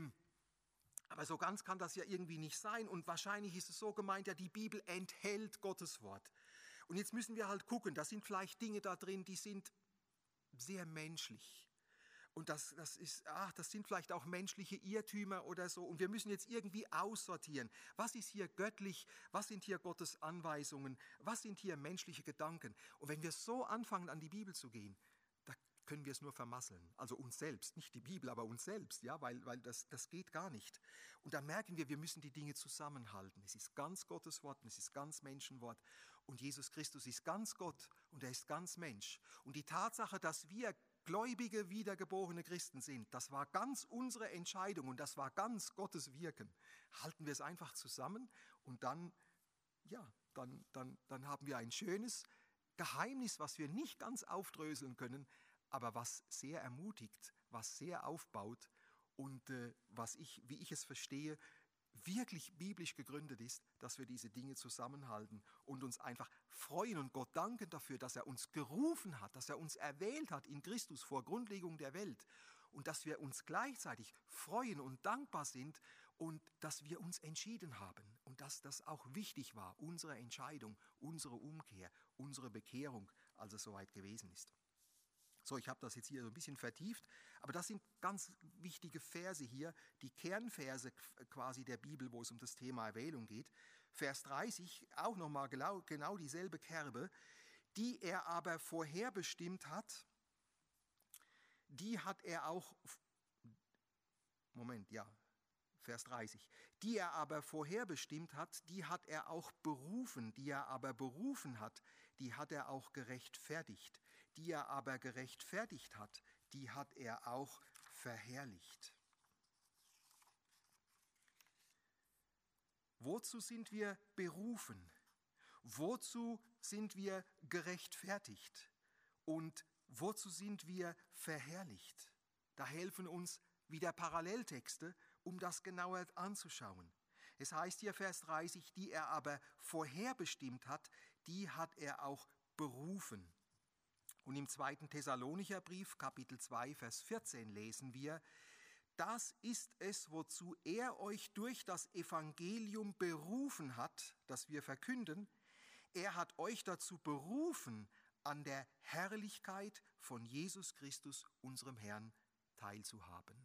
aber so ganz kann das ja irgendwie nicht sein und wahrscheinlich ist es so gemeint, ja, die Bibel enthält Gottes Wort. Und jetzt müssen wir halt gucken, da sind vielleicht Dinge da drin, die sind sehr menschlich. Und das sind vielleicht auch menschliche Irrtümer oder so. Und wir müssen jetzt irgendwie aussortieren. Was ist hier göttlich? Was sind hier Gottes Anweisungen? Was sind hier menschliche Gedanken? Und wenn wir so anfangen, an die Bibel zu gehen, da können wir es nur vermasseln. Also uns selbst, nicht die Bibel, aber uns selbst, ja, weil das geht gar nicht. Und da merken wir müssen die Dinge zusammenhalten. Es ist ganz Gottes Wort und es ist ganz Menschenwort. Und Jesus Christus ist ganz Gott und er ist ganz Mensch. Und die Tatsache, dass wir gläubige, wiedergeborene Christen sind, das war ganz unsere Entscheidung und das war ganz Gottes Wirken. Halten wir es einfach zusammen und dann haben wir ein schönes Geheimnis, was wir nicht ganz aufdröseln können, aber was sehr ermutigt, was sehr aufbaut und wie ich es verstehe, wirklich biblisch gegründet ist, dass wir diese Dinge zusammenhalten und uns einfach freuen und Gott danken dafür, dass er uns gerufen hat, dass er uns erwählt hat in Christus vor Grundlegung der Welt und dass wir uns gleichzeitig freuen und dankbar sind und dass wir uns entschieden haben und dass das auch wichtig war, unsere Entscheidung, unsere Umkehr, unsere Bekehrung, als es soweit gewesen ist. So, ich habe das jetzt hier so ein bisschen vertieft, aber das sind ganz wichtige Verse hier, die Kernverse quasi der Bibel, wo es um das Thema Erwählung geht. Vers 30, auch nochmal genau dieselbe Kerbe, die er aber vorherbestimmt hat, die hat er auch, Vers 30, die er aber vorherbestimmt hat, die hat er auch berufen, die er aber berufen hat, die hat er auch gerechtfertigt. die er aber gerechtfertigt hat, die hat er auch verherrlicht. Wozu sind wir berufen? Wozu sind wir gerechtfertigt? Und wozu sind wir verherrlicht? Da helfen uns wieder Paralleltexte, um das genauer anzuschauen. Es heißt hier Vers 30, die er aber vorherbestimmt hat, die hat er auch berufen. Und im 2. Thessalonicher Brief, Kapitel 2, Vers 14 lesen wir, das ist es, wozu er euch durch das Evangelium berufen hat, das wir verkünden. Er hat euch dazu berufen, an der Herrlichkeit von Jesus Christus, unserem Herrn, teilzuhaben.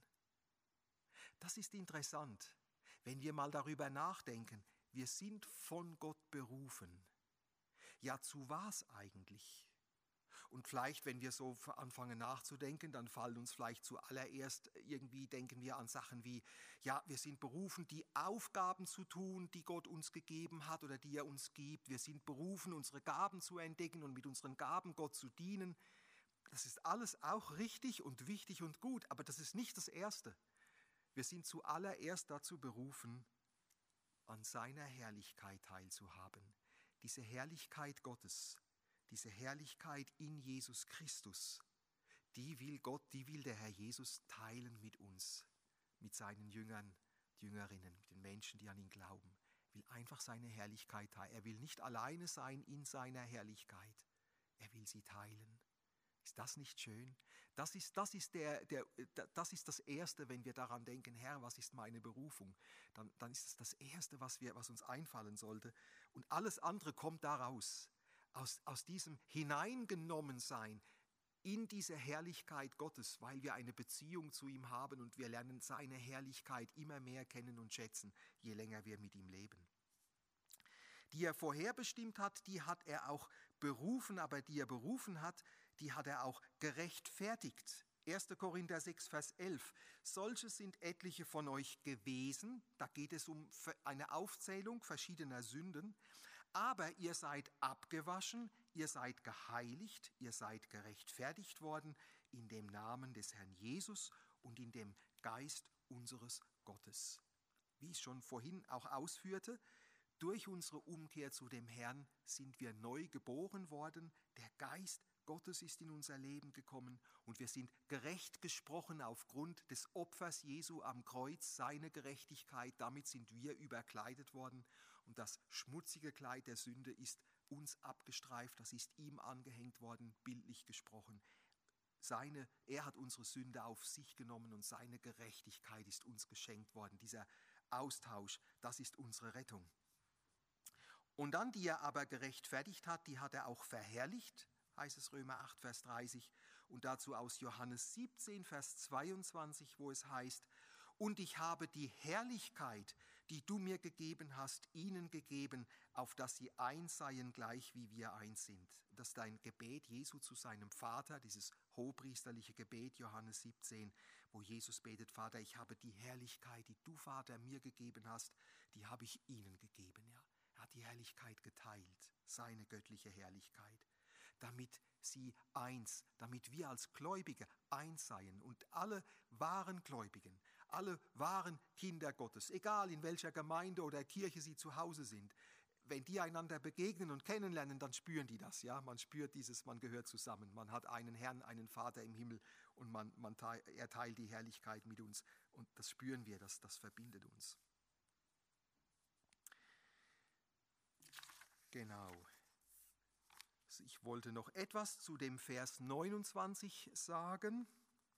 Das ist interessant, wenn wir mal darüber nachdenken. Wir sind von Gott berufen. Ja, zu was eigentlich? Und vielleicht, wenn wir so anfangen nachzudenken, dann fallen uns vielleicht zuallererst irgendwie, denken wir an Sachen wie, ja, wir sind berufen, die Aufgaben zu tun, die Gott uns gegeben hat oder die er uns gibt. Wir sind berufen, unsere Gaben zu entdecken und mit unseren Gaben Gott zu dienen. Das ist alles auch richtig und wichtig und gut, aber das ist nicht das Erste. Wir sind zuallererst dazu berufen, an seiner Herrlichkeit teilzuhaben. Diese Herrlichkeit Gottes, diese Herrlichkeit in Jesus Christus, die will Gott, die will der Herr Jesus teilen mit uns, mit seinen Jüngern, Jüngerinnen, mit den Menschen, die an ihn glauben. Er will einfach seine Herrlichkeit teilen. Er will nicht alleine sein in seiner Herrlichkeit. Er will sie teilen. Ist das nicht schön? Das ist das Erste, wenn wir daran denken, Herr, was ist meine Berufung? Dann ist es das Erste, was uns einfallen sollte. Und alles andere kommt daraus. Aus diesem Hineingenommensein in diese Herrlichkeit Gottes, weil wir eine Beziehung zu ihm haben und wir lernen seine Herrlichkeit immer mehr kennen und schätzen, je länger wir mit ihm leben. Die er vorherbestimmt hat, die hat er auch berufen, aber die er berufen hat, die hat er auch gerechtfertigt. 1. Korinther 6, Vers 11. Solche sind etliche von euch gewesen, da geht es um eine Aufzählung verschiedener Sünden, aber ihr seid abgewaschen, ihr seid geheiligt, ihr seid gerechtfertigt worden in dem Namen des Herrn Jesus und in dem Geist unseres Gottes. Wie ich schon vorhin auch ausführte, durch unsere Umkehr zu dem Herrn sind wir neu geboren worden, der Geist Gottes ist in unser Leben gekommen und wir sind gerecht gesprochen aufgrund des Opfers Jesu am Kreuz, seine Gerechtigkeit, damit sind wir überkleidet worden und das schmutzige Kleid der Sünde ist uns abgestreift, das ist ihm angehängt worden, bildlich gesprochen. Er hat unsere Sünde auf sich genommen und seine Gerechtigkeit ist uns geschenkt worden. Dieser Austausch, das ist unsere Rettung. Und dann, die er aber gerechtfertigt hat, die hat er auch verherrlicht, heißt es Römer 8, Vers 30 und dazu aus Johannes 17, Vers 22, wo es heißt, und ich habe die Herrlichkeit, die du mir gegeben hast, ihnen gegeben, auf dass sie eins seien, gleich wie wir eins sind. Das ist ein Gebet Jesu zu seinem Vater, dieses hohepriesterliche Gebet, Johannes 17, wo Jesus betet, Vater, ich habe die Herrlichkeit, die du, Vater, mir gegeben hast, die habe ich ihnen gegeben. Ja. Er hat die Herrlichkeit geteilt, seine göttliche Herrlichkeit, damit sie eins, damit wir als Gläubige eins seien und alle wahren Gläubigen, alle wahren Kinder Gottes, egal in welcher Gemeinde oder Kirche sie zu Hause sind, wenn die einander begegnen und kennenlernen, dann spüren die das. Ja? Man spürt dieses, man gehört zusammen, man hat einen Herrn, einen Vater im Himmel und er teilt die Herrlichkeit mit uns und das spüren wir, das verbindet uns. Genau. Ich wollte noch etwas zu dem Vers 29 sagen.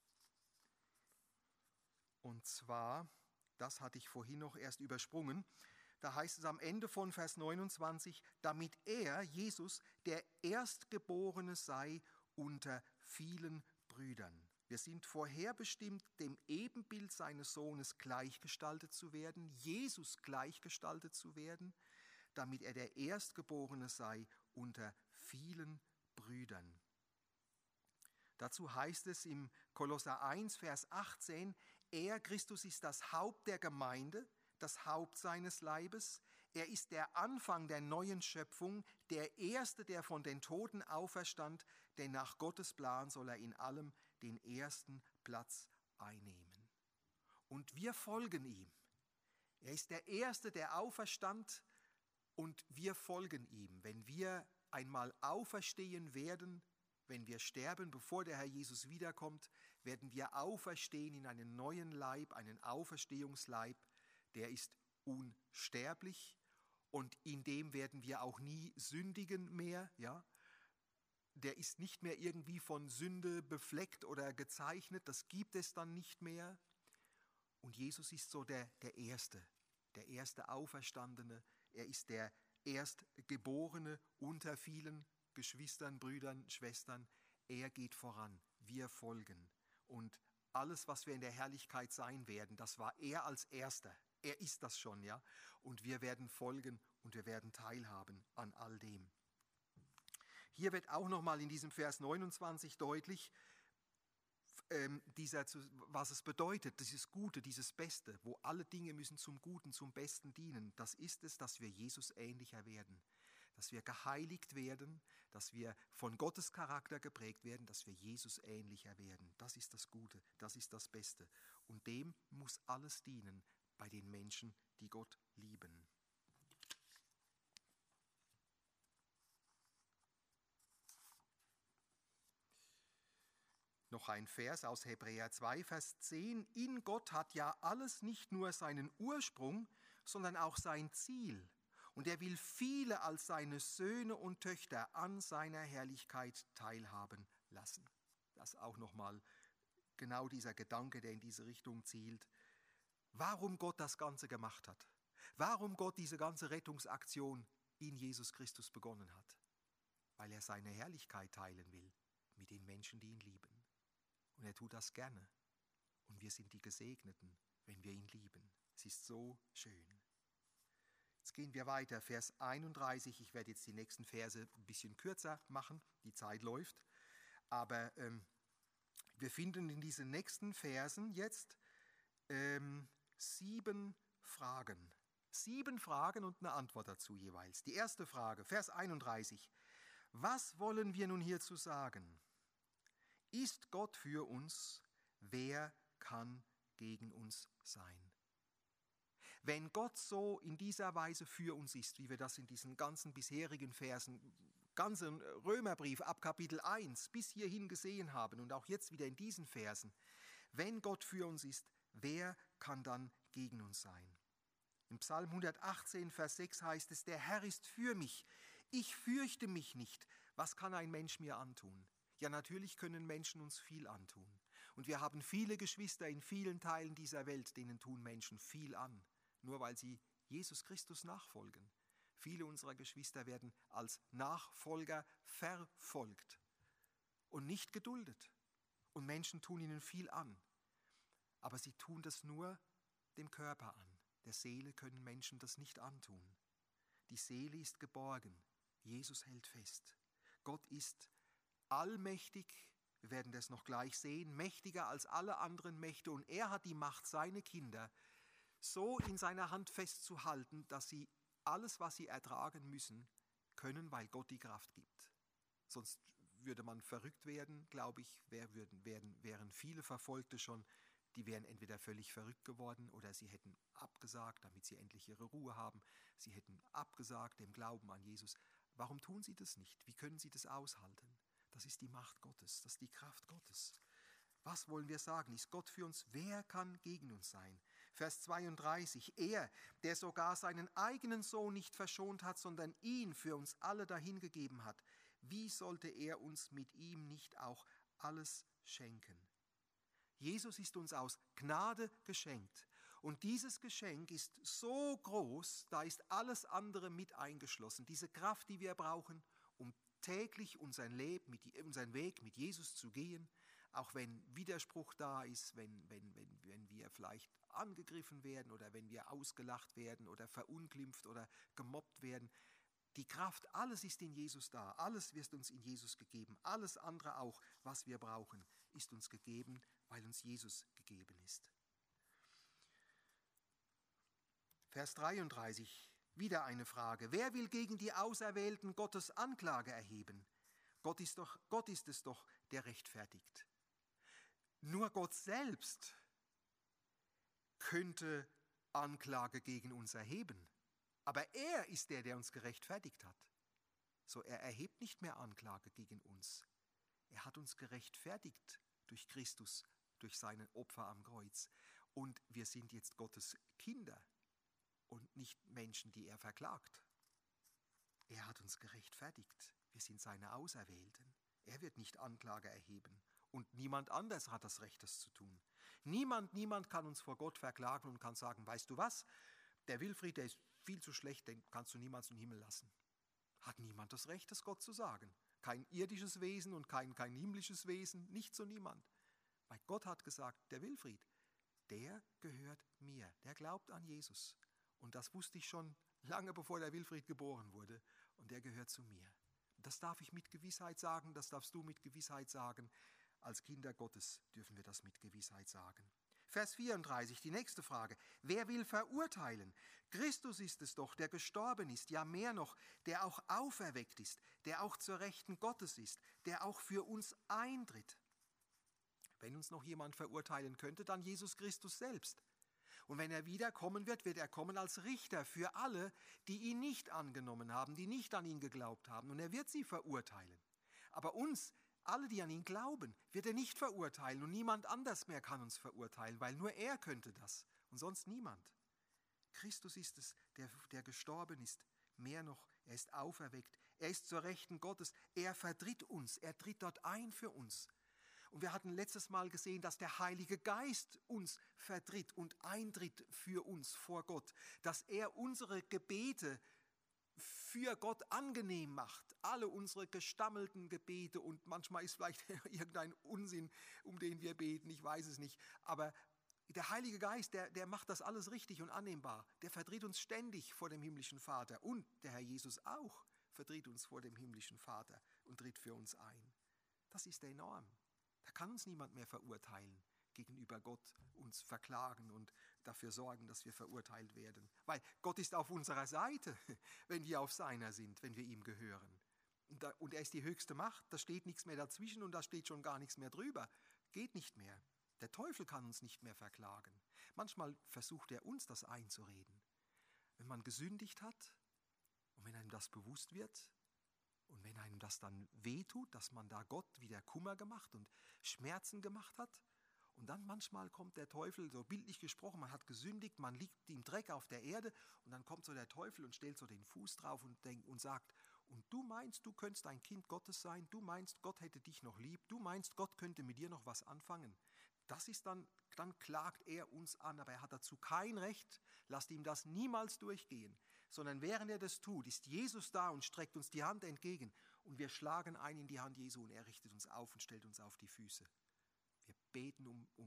Und zwar, das hatte ich vorhin noch erst übersprungen, da heißt es am Ende von Vers 29, damit er, Jesus, der Erstgeborene sei unter vielen Brüdern. Wir sind vorherbestimmt, dem Ebenbild seines Sohnes gleichgestaltet zu werden, Jesus gleichgestaltet zu werden, damit er der Erstgeborene sei unter vielen Brüdern. Dazu heißt es im Kolosser 1, Vers 18, er, Christus, ist das Haupt der Gemeinde, das Haupt seines Leibes. Er ist der Anfang der neuen Schöpfung, der Erste, der von den Toten auferstand, denn nach Gottes Plan soll er in allem den ersten Platz einnehmen. Und wir folgen ihm. Er ist der Erste, der auferstand, und wir folgen ihm. Wenn wir einmal auferstehen werden, wenn wir sterben, bevor der Herr Jesus wiederkommt, werden wir auferstehen in einen neuen Leib, einen Auferstehungsleib, der ist unsterblich und in dem werden wir auch nie sündigen mehr. Ja? Der ist nicht mehr irgendwie von Sünde befleckt oder gezeichnet, das gibt es dann nicht mehr. Und Jesus ist so der erste Auferstandene. Er ist der Erstgeborene unter vielen Geschwistern, Brüdern, Schwestern. Er geht voran, wir folgen. Und alles, was wir in der Herrlichkeit sein werden, das war er als Erster. Er ist das schon, ja. Und wir werden folgen und wir werden teilhaben an all dem. Hier wird auch nochmal in diesem Vers 29 deutlich, was es bedeutet, dieses Gute, dieses Beste, wo alle Dinge müssen zum Guten, zum Besten dienen. Das ist es, dass wir Jesus ähnlicher werden, dass wir geheiligt werden, dass wir von Gottes Charakter geprägt werden, dass wir Jesus ähnlicher werden. Das ist das Gute, das ist das Beste. Und dem muss alles dienen bei den Menschen, die Gott lieben. Noch ein Vers aus Hebräer 2, Vers 10. In Gott hat ja alles nicht nur seinen Ursprung, sondern auch sein Ziel. Und er will viele als seine Söhne und Töchter an seiner Herrlichkeit teilhaben lassen. Das ist auch nochmal genau dieser Gedanke, der in diese Richtung zielt. Warum Gott das Ganze gemacht hat. Warum Gott diese ganze Rettungsaktion in Jesus Christus begonnen hat. Weil er seine Herrlichkeit teilen will mit den Menschen, die ihn lieben. Und er tut das gerne. Und wir sind die Gesegneten, wenn wir ihn lieben. Es ist so schön. Jetzt gehen wir weiter, Vers 31. Ich werde jetzt die nächsten Verse ein bisschen kürzer machen. Die Zeit läuft. Aber wir finden in diesen nächsten Versen jetzt 7 Fragen. 7 Fragen und eine Antwort dazu jeweils. Die erste Frage, Vers 31. Was wollen wir nun hierzu sagen? Ist Gott für uns, wer kann gegen uns sein? Wenn Gott so in dieser Weise für uns ist, wie wir das in diesen ganzen bisherigen Versen, ganzen Römerbrief ab Kapitel 1 bis hierhin gesehen haben und auch jetzt wieder in diesen Versen, wenn Gott für uns ist, wer kann dann gegen uns sein? Im Psalm 118, Vers 6 heißt es, der Herr ist für mich, ich fürchte mich nicht, was kann ein Mensch mir antun? Ja, natürlich können Menschen uns viel antun. Und wir haben viele Geschwister in vielen Teilen dieser Welt, denen tun Menschen viel an, nur weil sie Jesus Christus nachfolgen. Viele unserer Geschwister werden als Nachfolger verfolgt und nicht geduldet. Und Menschen tun ihnen viel an. Aber sie tun das nur dem Körper an. Der Seele können Menschen das nicht antun. Die Seele ist geborgen. Jesus hält fest. Gott ist allmächtig, wir werden das noch gleich sehen, mächtiger als alle anderen Mächte. Und er hat die Macht, seine Kinder so in seiner Hand festzuhalten, dass sie alles, was sie ertragen müssen, können, weil Gott die Kraft gibt. Sonst würde man verrückt werden, glaube ich, wären viele Verfolgte schon, die wären entweder völlig verrückt geworden oder sie hätten abgesagt, damit sie endlich ihre Ruhe haben. Sie hätten abgesagt dem Glauben an Jesus. Warum tun sie das nicht? Wie können sie das aushalten? Das ist die Macht Gottes, das ist die Kraft Gottes. Was wollen wir sagen? Ist Gott für uns? Wer kann gegen uns sein? Vers 32. Er, der sogar seinen eigenen Sohn nicht verschont hat, sondern ihn für uns alle dahingegeben hat, wie sollte er uns mit ihm nicht auch alles schenken? Jesus ist uns aus Gnade geschenkt. Und dieses Geschenk ist so groß, da ist alles andere mit eingeschlossen. Diese Kraft, die wir brauchen, um täglich unseren Weg mit Jesus zu gehen, auch wenn Widerspruch da ist, wenn wir vielleicht angegriffen werden oder wenn wir ausgelacht werden oder verunglimpft oder gemobbt werden. Die Kraft, alles ist in Jesus da, alles wird uns in Jesus gegeben, alles andere auch, was wir brauchen, ist uns gegeben, weil uns Jesus gegeben ist. Vers 33, Wieder eine Frage. Wer will gegen die Auserwählten Gottes Anklage erheben? Gott ist es doch, der rechtfertigt. Nur Gott selbst könnte Anklage gegen uns erheben. Aber er ist der uns gerechtfertigt hat. So, er erhebt nicht mehr Anklage gegen uns. Er hat uns gerechtfertigt durch Christus, durch sein Opfer am Kreuz. Und wir sind jetzt Gottes Kinder und nicht Menschen, die er verklagt. Er hat uns gerechtfertigt. Wir sind seine Auserwählten. Er wird nicht Anklage erheben. Und niemand anders hat das Recht, das zu tun. Niemand kann uns vor Gott verklagen und kann sagen, weißt du was, der Wilfried, der ist viel zu schlecht, den kannst du niemals in den Himmel lassen. Hat niemand das Recht, das Gott zu sagen. Kein irdisches Wesen und kein himmlisches Wesen, nicht so niemand. Weil Gott hat gesagt, der Wilfried, der gehört mir, der glaubt an Jesus. Und das wusste ich schon lange bevor der Wilfried geboren wurde. Und der gehört zu mir. Das darf ich mit Gewissheit sagen, das darfst du mit Gewissheit sagen. Als Kinder Gottes dürfen wir das mit Gewissheit sagen. Vers 34, die nächste Frage. Wer will verurteilen? Christus ist es doch, der gestorben ist, ja mehr noch, der auch auferweckt ist, der auch zur Rechten Gottes ist, der auch für uns eintritt. Wenn uns noch jemand verurteilen könnte, dann Jesus Christus selbst. Und wenn er wiederkommen wird, wird er kommen als Richter für alle, die ihn nicht angenommen haben, die nicht an ihn geglaubt haben. Und er wird sie verurteilen. Aber uns, alle, die an ihn glauben, wird er nicht verurteilen. Und niemand anders mehr kann uns verurteilen, weil nur er könnte das und sonst niemand. Christus ist es, der gestorben ist. Mehr noch, er ist auferweckt. Er ist zur Rechten Gottes. Er vertritt uns. Er tritt dort ein für uns. Und wir hatten letztes Mal gesehen, dass der Heilige Geist uns vertritt und eintritt für uns vor Gott. Dass er unsere Gebete für Gott angenehm macht. Alle unsere gestammelten Gebete, und manchmal ist vielleicht irgendein Unsinn, um den wir beten, ich weiß es nicht. Aber der Heilige Geist, der macht das alles richtig und annehmbar. Der vertritt uns ständig vor dem himmlischen Vater. Und der Herr Jesus auch vertritt uns vor dem himmlischen Vater und tritt für uns ein. Das ist enorm. Da kann uns niemand mehr verurteilen, gegenüber Gott uns verklagen und dafür sorgen, dass wir verurteilt werden. Weil Gott ist auf unserer Seite, wenn wir auf seiner sind, wenn wir ihm gehören. Und er ist die höchste Macht, da steht nichts mehr dazwischen und da steht schon gar nichts mehr drüber. Geht nicht mehr. Der Teufel kann uns nicht mehr verklagen. Manchmal versucht er uns das einzureden. Wenn man gesündigt hat und wenn einem das bewusst wird, und wenn einem das dann wehtut, dass man da Gott wieder Kummer gemacht und Schmerzen gemacht hat, und dann manchmal kommt der Teufel, so bildlich gesprochen, man hat gesündigt, man liegt im Dreck auf der Erde, und dann kommt so der Teufel und stellt so den Fuß drauf und sagt, und du meinst, du könntest ein Kind Gottes sein, du meinst, Gott hätte dich noch lieb, du meinst, Gott könnte mit dir noch was anfangen. Das ist dann klagt er uns an, aber er hat dazu kein Recht, lasst ihm das niemals durchgehen. Sondern während er das tut, ist Jesus da und streckt uns die Hand entgegen und wir schlagen ein in die Hand Jesu und er richtet uns auf und stellt uns auf die Füße. Wir beten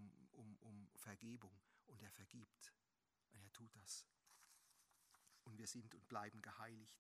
um Vergebung und er vergibt und er tut das. Und wir sind und bleiben geheiligt.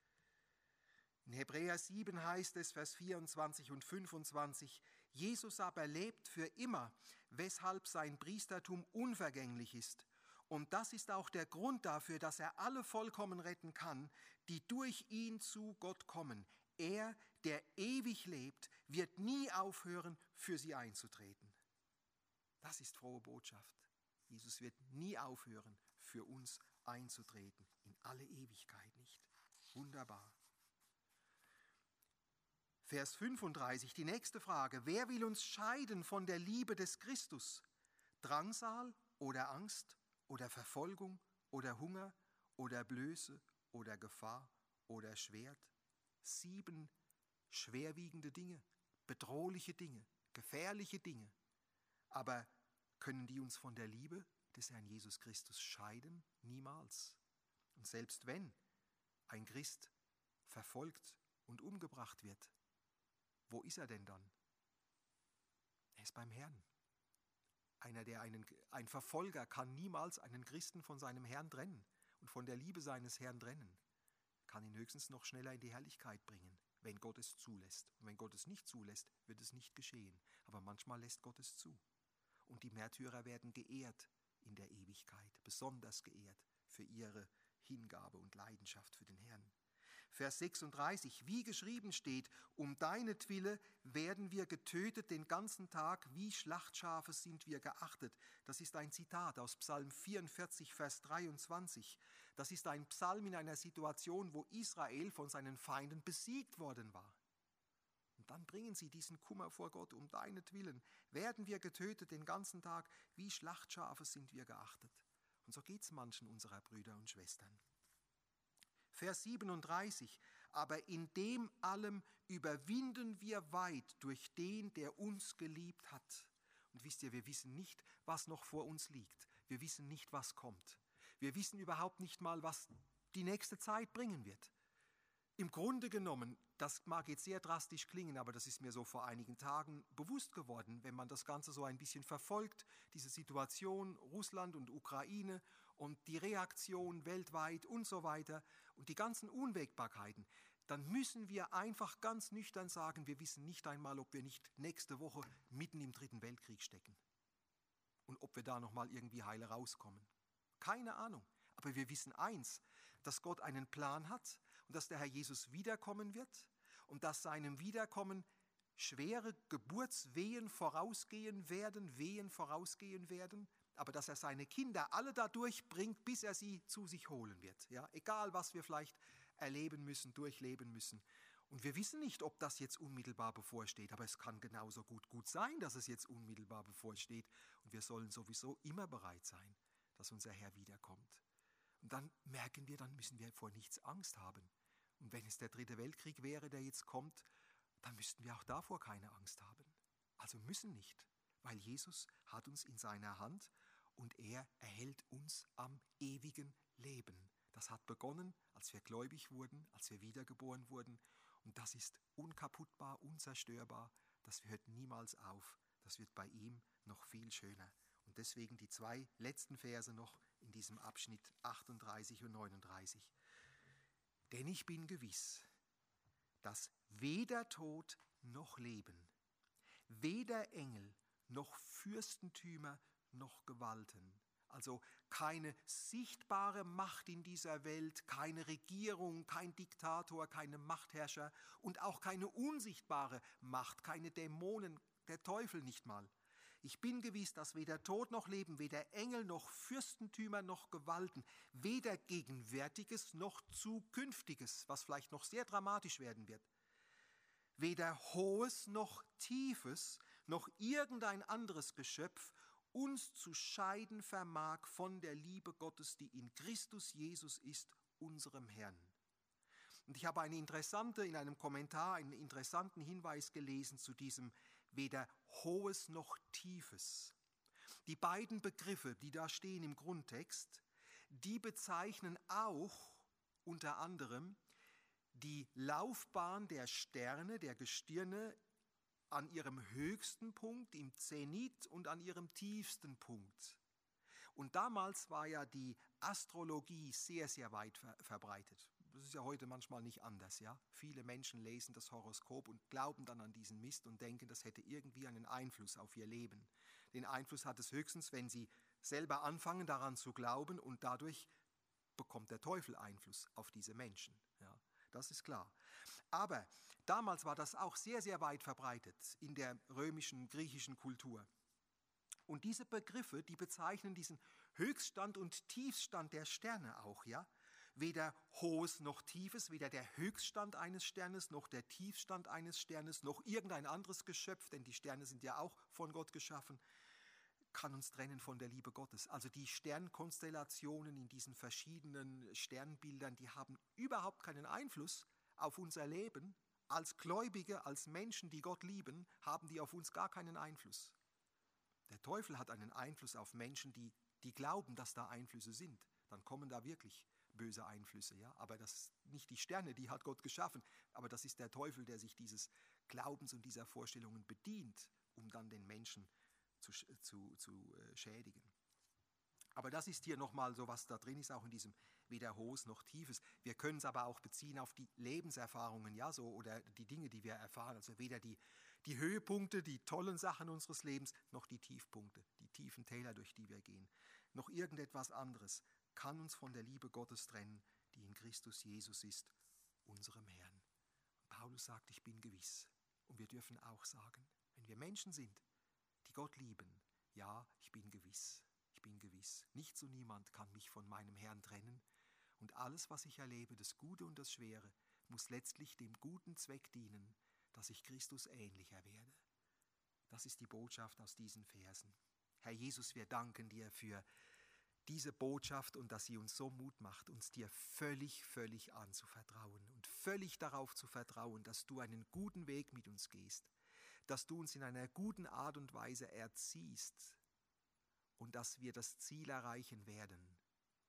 In Hebräer 7 heißt es, Vers 24 und 25, Jesus aber lebt für immer, weshalb sein Priestertum unvergänglich ist. Und das ist auch der Grund dafür, dass er alle vollkommen retten kann, die durch ihn zu Gott kommen. Er, der ewig lebt, wird nie aufhören, für sie einzutreten. Das ist frohe Botschaft. Jesus wird nie aufhören, für uns einzutreten. In alle Ewigkeit nicht. Wunderbar. Vers 35, die nächste Frage. Wer will uns scheiden von der Liebe des Christus? Drangsal oder Angst? Oder Verfolgung, oder Hunger, oder Blöße, oder Gefahr, oder Schwert. 7 schwerwiegende Dinge, bedrohliche Dinge, gefährliche Dinge. Aber können die uns von der Liebe des Herrn Jesus Christus scheiden? Niemals. Und selbst wenn ein Christ verfolgt und umgebracht wird, wo ist er denn dann? Er ist beim Herrn. Ein Verfolger kann niemals einen Christen von seinem Herrn trennen und von der Liebe seines Herrn trennen. Kann ihn höchstens noch schneller in die Herrlichkeit bringen, wenn Gott es zulässt. Und wenn Gott es nicht zulässt, wird es nicht geschehen. Aber manchmal lässt Gott es zu. Und die Märtyrer werden geehrt in der Ewigkeit, besonders geehrt für ihre Hingabe und Leidenschaft für den Herrn. Vers 36, wie geschrieben steht, um deinetwille werden wir getötet den ganzen Tag, wie Schlachtschafe sind wir geachtet. Das ist ein Zitat aus Psalm 44, Vers 23. Das ist ein Psalm in einer Situation, wo Israel von seinen Feinden besiegt worden war. Und dann bringen sie diesen Kummer vor Gott, um deinetwillen werden wir getötet den ganzen Tag, wie Schlachtschafe sind wir geachtet. Und so geht es manchen unserer Brüder und Schwestern. Vers 37, aber in dem allem überwinden wir weit durch den, der uns geliebt hat. Und wisst ihr, wir wissen nicht, was noch vor uns liegt. Wir wissen nicht, was kommt. Wir wissen überhaupt nicht mal, was die nächste Zeit bringen wird. Im Grunde genommen, das mag jetzt sehr drastisch klingen, aber das ist mir so vor einigen Tagen bewusst geworden, wenn man das Ganze so ein bisschen verfolgt, diese Situation Russland und Ukraine und die Reaktion weltweit und so weiter und die ganzen Unwägbarkeiten, dann müssen wir einfach ganz nüchtern sagen, wir wissen nicht einmal, ob wir nicht nächste Woche mitten im Dritten Weltkrieg stecken und ob wir da nochmal irgendwie heile rauskommen. Keine Ahnung, aber wir wissen eins, dass Gott einen Plan hat und dass der Herr Jesus wiederkommen wird und dass seinem Wiederkommen schwere Geburtswehen vorausgehen werden, aber dass er seine Kinder alle dadurch bringt, bis er sie zu sich holen wird. Ja, egal, was wir vielleicht erleben müssen, durchleben müssen. Und wir wissen nicht, ob das jetzt unmittelbar bevorsteht, aber es kann genauso gut sein, dass es jetzt unmittelbar bevorsteht. Und wir sollen sowieso immer bereit sein, dass unser Herr wiederkommt. Und dann merken wir, dann müssen wir vor nichts Angst haben. Und wenn es der Dritte Weltkrieg wäre, der jetzt kommt, dann müssten wir auch davor keine Angst haben. Also müssen nicht, weil Jesus hat uns in seiner Hand und er erhält uns am ewigen Leben. Das hat begonnen, als wir gläubig wurden, als wir wiedergeboren wurden. Und das ist unkaputtbar, unzerstörbar. Das hört niemals auf. Das wird bei ihm noch viel schöner. Und deswegen die 2 letzten Verse noch in diesem Abschnitt 38 und 39. Denn ich bin gewiss, dass weder Tod noch Leben, weder Engel noch Fürstentümer noch Gewalten, also keine sichtbare Macht in dieser Welt, keine Regierung, kein Diktator, keine Machtherrscher und auch keine unsichtbare Macht, keine Dämonen, der Teufel nicht mal. Ich bin gewiss, dass weder Tod noch Leben, weder Engel noch Fürstentümer noch Gewalten, weder Gegenwärtiges noch Zukünftiges, was vielleicht noch sehr dramatisch werden wird, weder Hohes noch Tiefes noch irgendein anderes Geschöpf uns zu scheiden vermag von der Liebe Gottes, die in Christus Jesus ist, unserem Herrn. Und ich habe in einem Kommentar einen interessanten Hinweis gelesen zu diesem weder Hohes noch Tiefes. Die beiden Begriffe, die da stehen im Grundtext, die bezeichnen auch unter anderem die Laufbahn der Sterne, der Gestirne an ihrem höchsten Punkt, im Zenit und an ihrem tiefsten Punkt. Und damals war ja die Astrologie sehr, sehr weit verbreitet. Das ist ja heute manchmal nicht anders, ja. Viele Menschen lesen das Horoskop und glauben dann an diesen Mist und denken, das hätte irgendwie einen Einfluss auf ihr Leben. Den Einfluss hat es höchstens, wenn sie selber anfangen daran zu glauben und dadurch bekommt der Teufel Einfluss auf diese Menschen, ja. Das ist klar. Aber damals war das auch sehr, sehr weit verbreitet in der römischen, griechischen Kultur. Und diese Begriffe, die bezeichnen diesen Höchststand und Tiefstand der Sterne auch, ja. Weder Hohes noch Tiefes, weder der Höchststand eines Sternes, noch der Tiefstand eines Sternes, noch irgendein anderes Geschöpf, denn die Sterne sind ja auch von Gott geschaffen, kann uns trennen von der Liebe Gottes. Also die Sternkonstellationen in diesen verschiedenen Sternbildern, die haben überhaupt keinen Einfluss auf unser Leben. Als Gläubige, als Menschen, die Gott lieben, haben die auf uns gar keinen Einfluss. Der Teufel hat einen Einfluss auf Menschen, die glauben, dass da Einflüsse sind. Dann kommen da wirklich böse Einflüsse, ja. Aber das ist nicht die Sterne, die hat Gott geschaffen. Aber das ist der Teufel, der sich dieses Glaubens und dieser Vorstellungen bedient, um dann den Menschen zu schädigen. Aber das ist hier nochmal so, was da drin ist, auch in diesem weder Hohes noch Tiefes. Wir können es aber auch beziehen auf die Lebenserfahrungen, ja, so, oder die Dinge, die wir erfahren. Also weder die Höhepunkte, die tollen Sachen unseres Lebens, noch die Tiefpunkte, die tiefen Täler, durch die wir gehen, noch irgendetwas anderes. kann uns von der Liebe Gottes trennen, die in Christus Jesus ist, unserem Herrn? Und Paulus sagt, ich bin gewiss. Und wir dürfen auch sagen, wenn wir Menschen sind, die Gott lieben, ja, ich bin gewiss. Ich bin gewiss. Nichts und niemand kann mich von meinem Herrn trennen. Und alles, was ich erlebe, das Gute und das Schwere, muss letztlich dem guten Zweck dienen, dass ich Christus ähnlicher werde. Das ist die Botschaft aus diesen Versen. Herr Jesus, wir danken dir für diese Botschaft und dass sie uns so Mut macht, uns dir völlig anzuvertrauen und völlig darauf zu vertrauen, dass du einen guten Weg mit uns gehst, dass du uns in einer guten Art und Weise erziehst und dass wir das Ziel erreichen werden.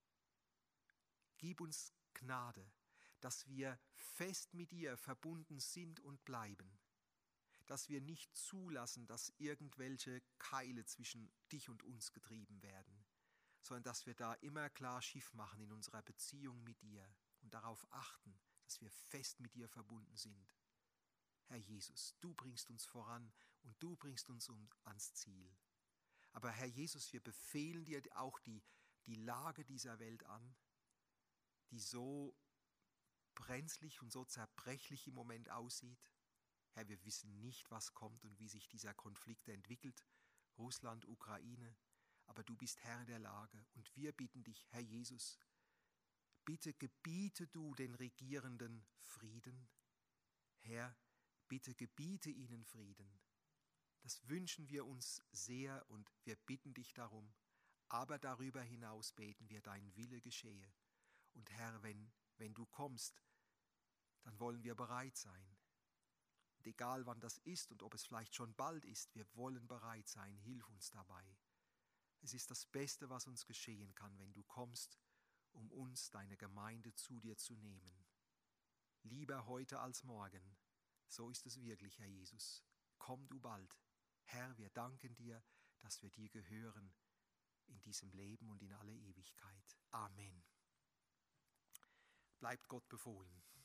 Gib uns Gnade, dass wir fest mit dir verbunden sind und bleiben, dass wir nicht zulassen, dass irgendwelche Keile zwischen dich und uns getrieben werden, sondern dass wir da immer klar Schiff machen in unserer Beziehung mit dir und darauf achten, dass wir fest mit dir verbunden sind. Herr Jesus, du bringst uns voran und du bringst uns ans Ziel. Aber Herr Jesus, wir befehlen dir auch die Lage dieser Welt an, die so brenzlig und so zerbrechlich im Moment aussieht. Herr, wir wissen nicht, was kommt und wie sich dieser Konflikt entwickelt, Russland, Ukraine, aber du bist Herr der Lage und wir bitten dich, Herr Jesus, bitte gebiete du den Regierenden Frieden. Herr, bitte gebiete ihnen Frieden. Das wünschen wir uns sehr und wir bitten dich darum, aber darüber hinaus beten wir, dein Wille geschehe. Und Herr, wenn du kommst, dann wollen wir bereit sein. Und egal wann das ist und ob es vielleicht schon bald ist, wir wollen bereit sein, hilf uns dabei. Es ist das Beste, was uns geschehen kann, wenn du kommst, um uns, deine Gemeinde, zu dir zu nehmen. Lieber heute als morgen, so ist es wirklich, Herr Jesus. Komm du bald. Herr, wir danken dir, dass wir dir gehören in diesem Leben und in alle Ewigkeit. Amen. Bleibt Gott befohlen.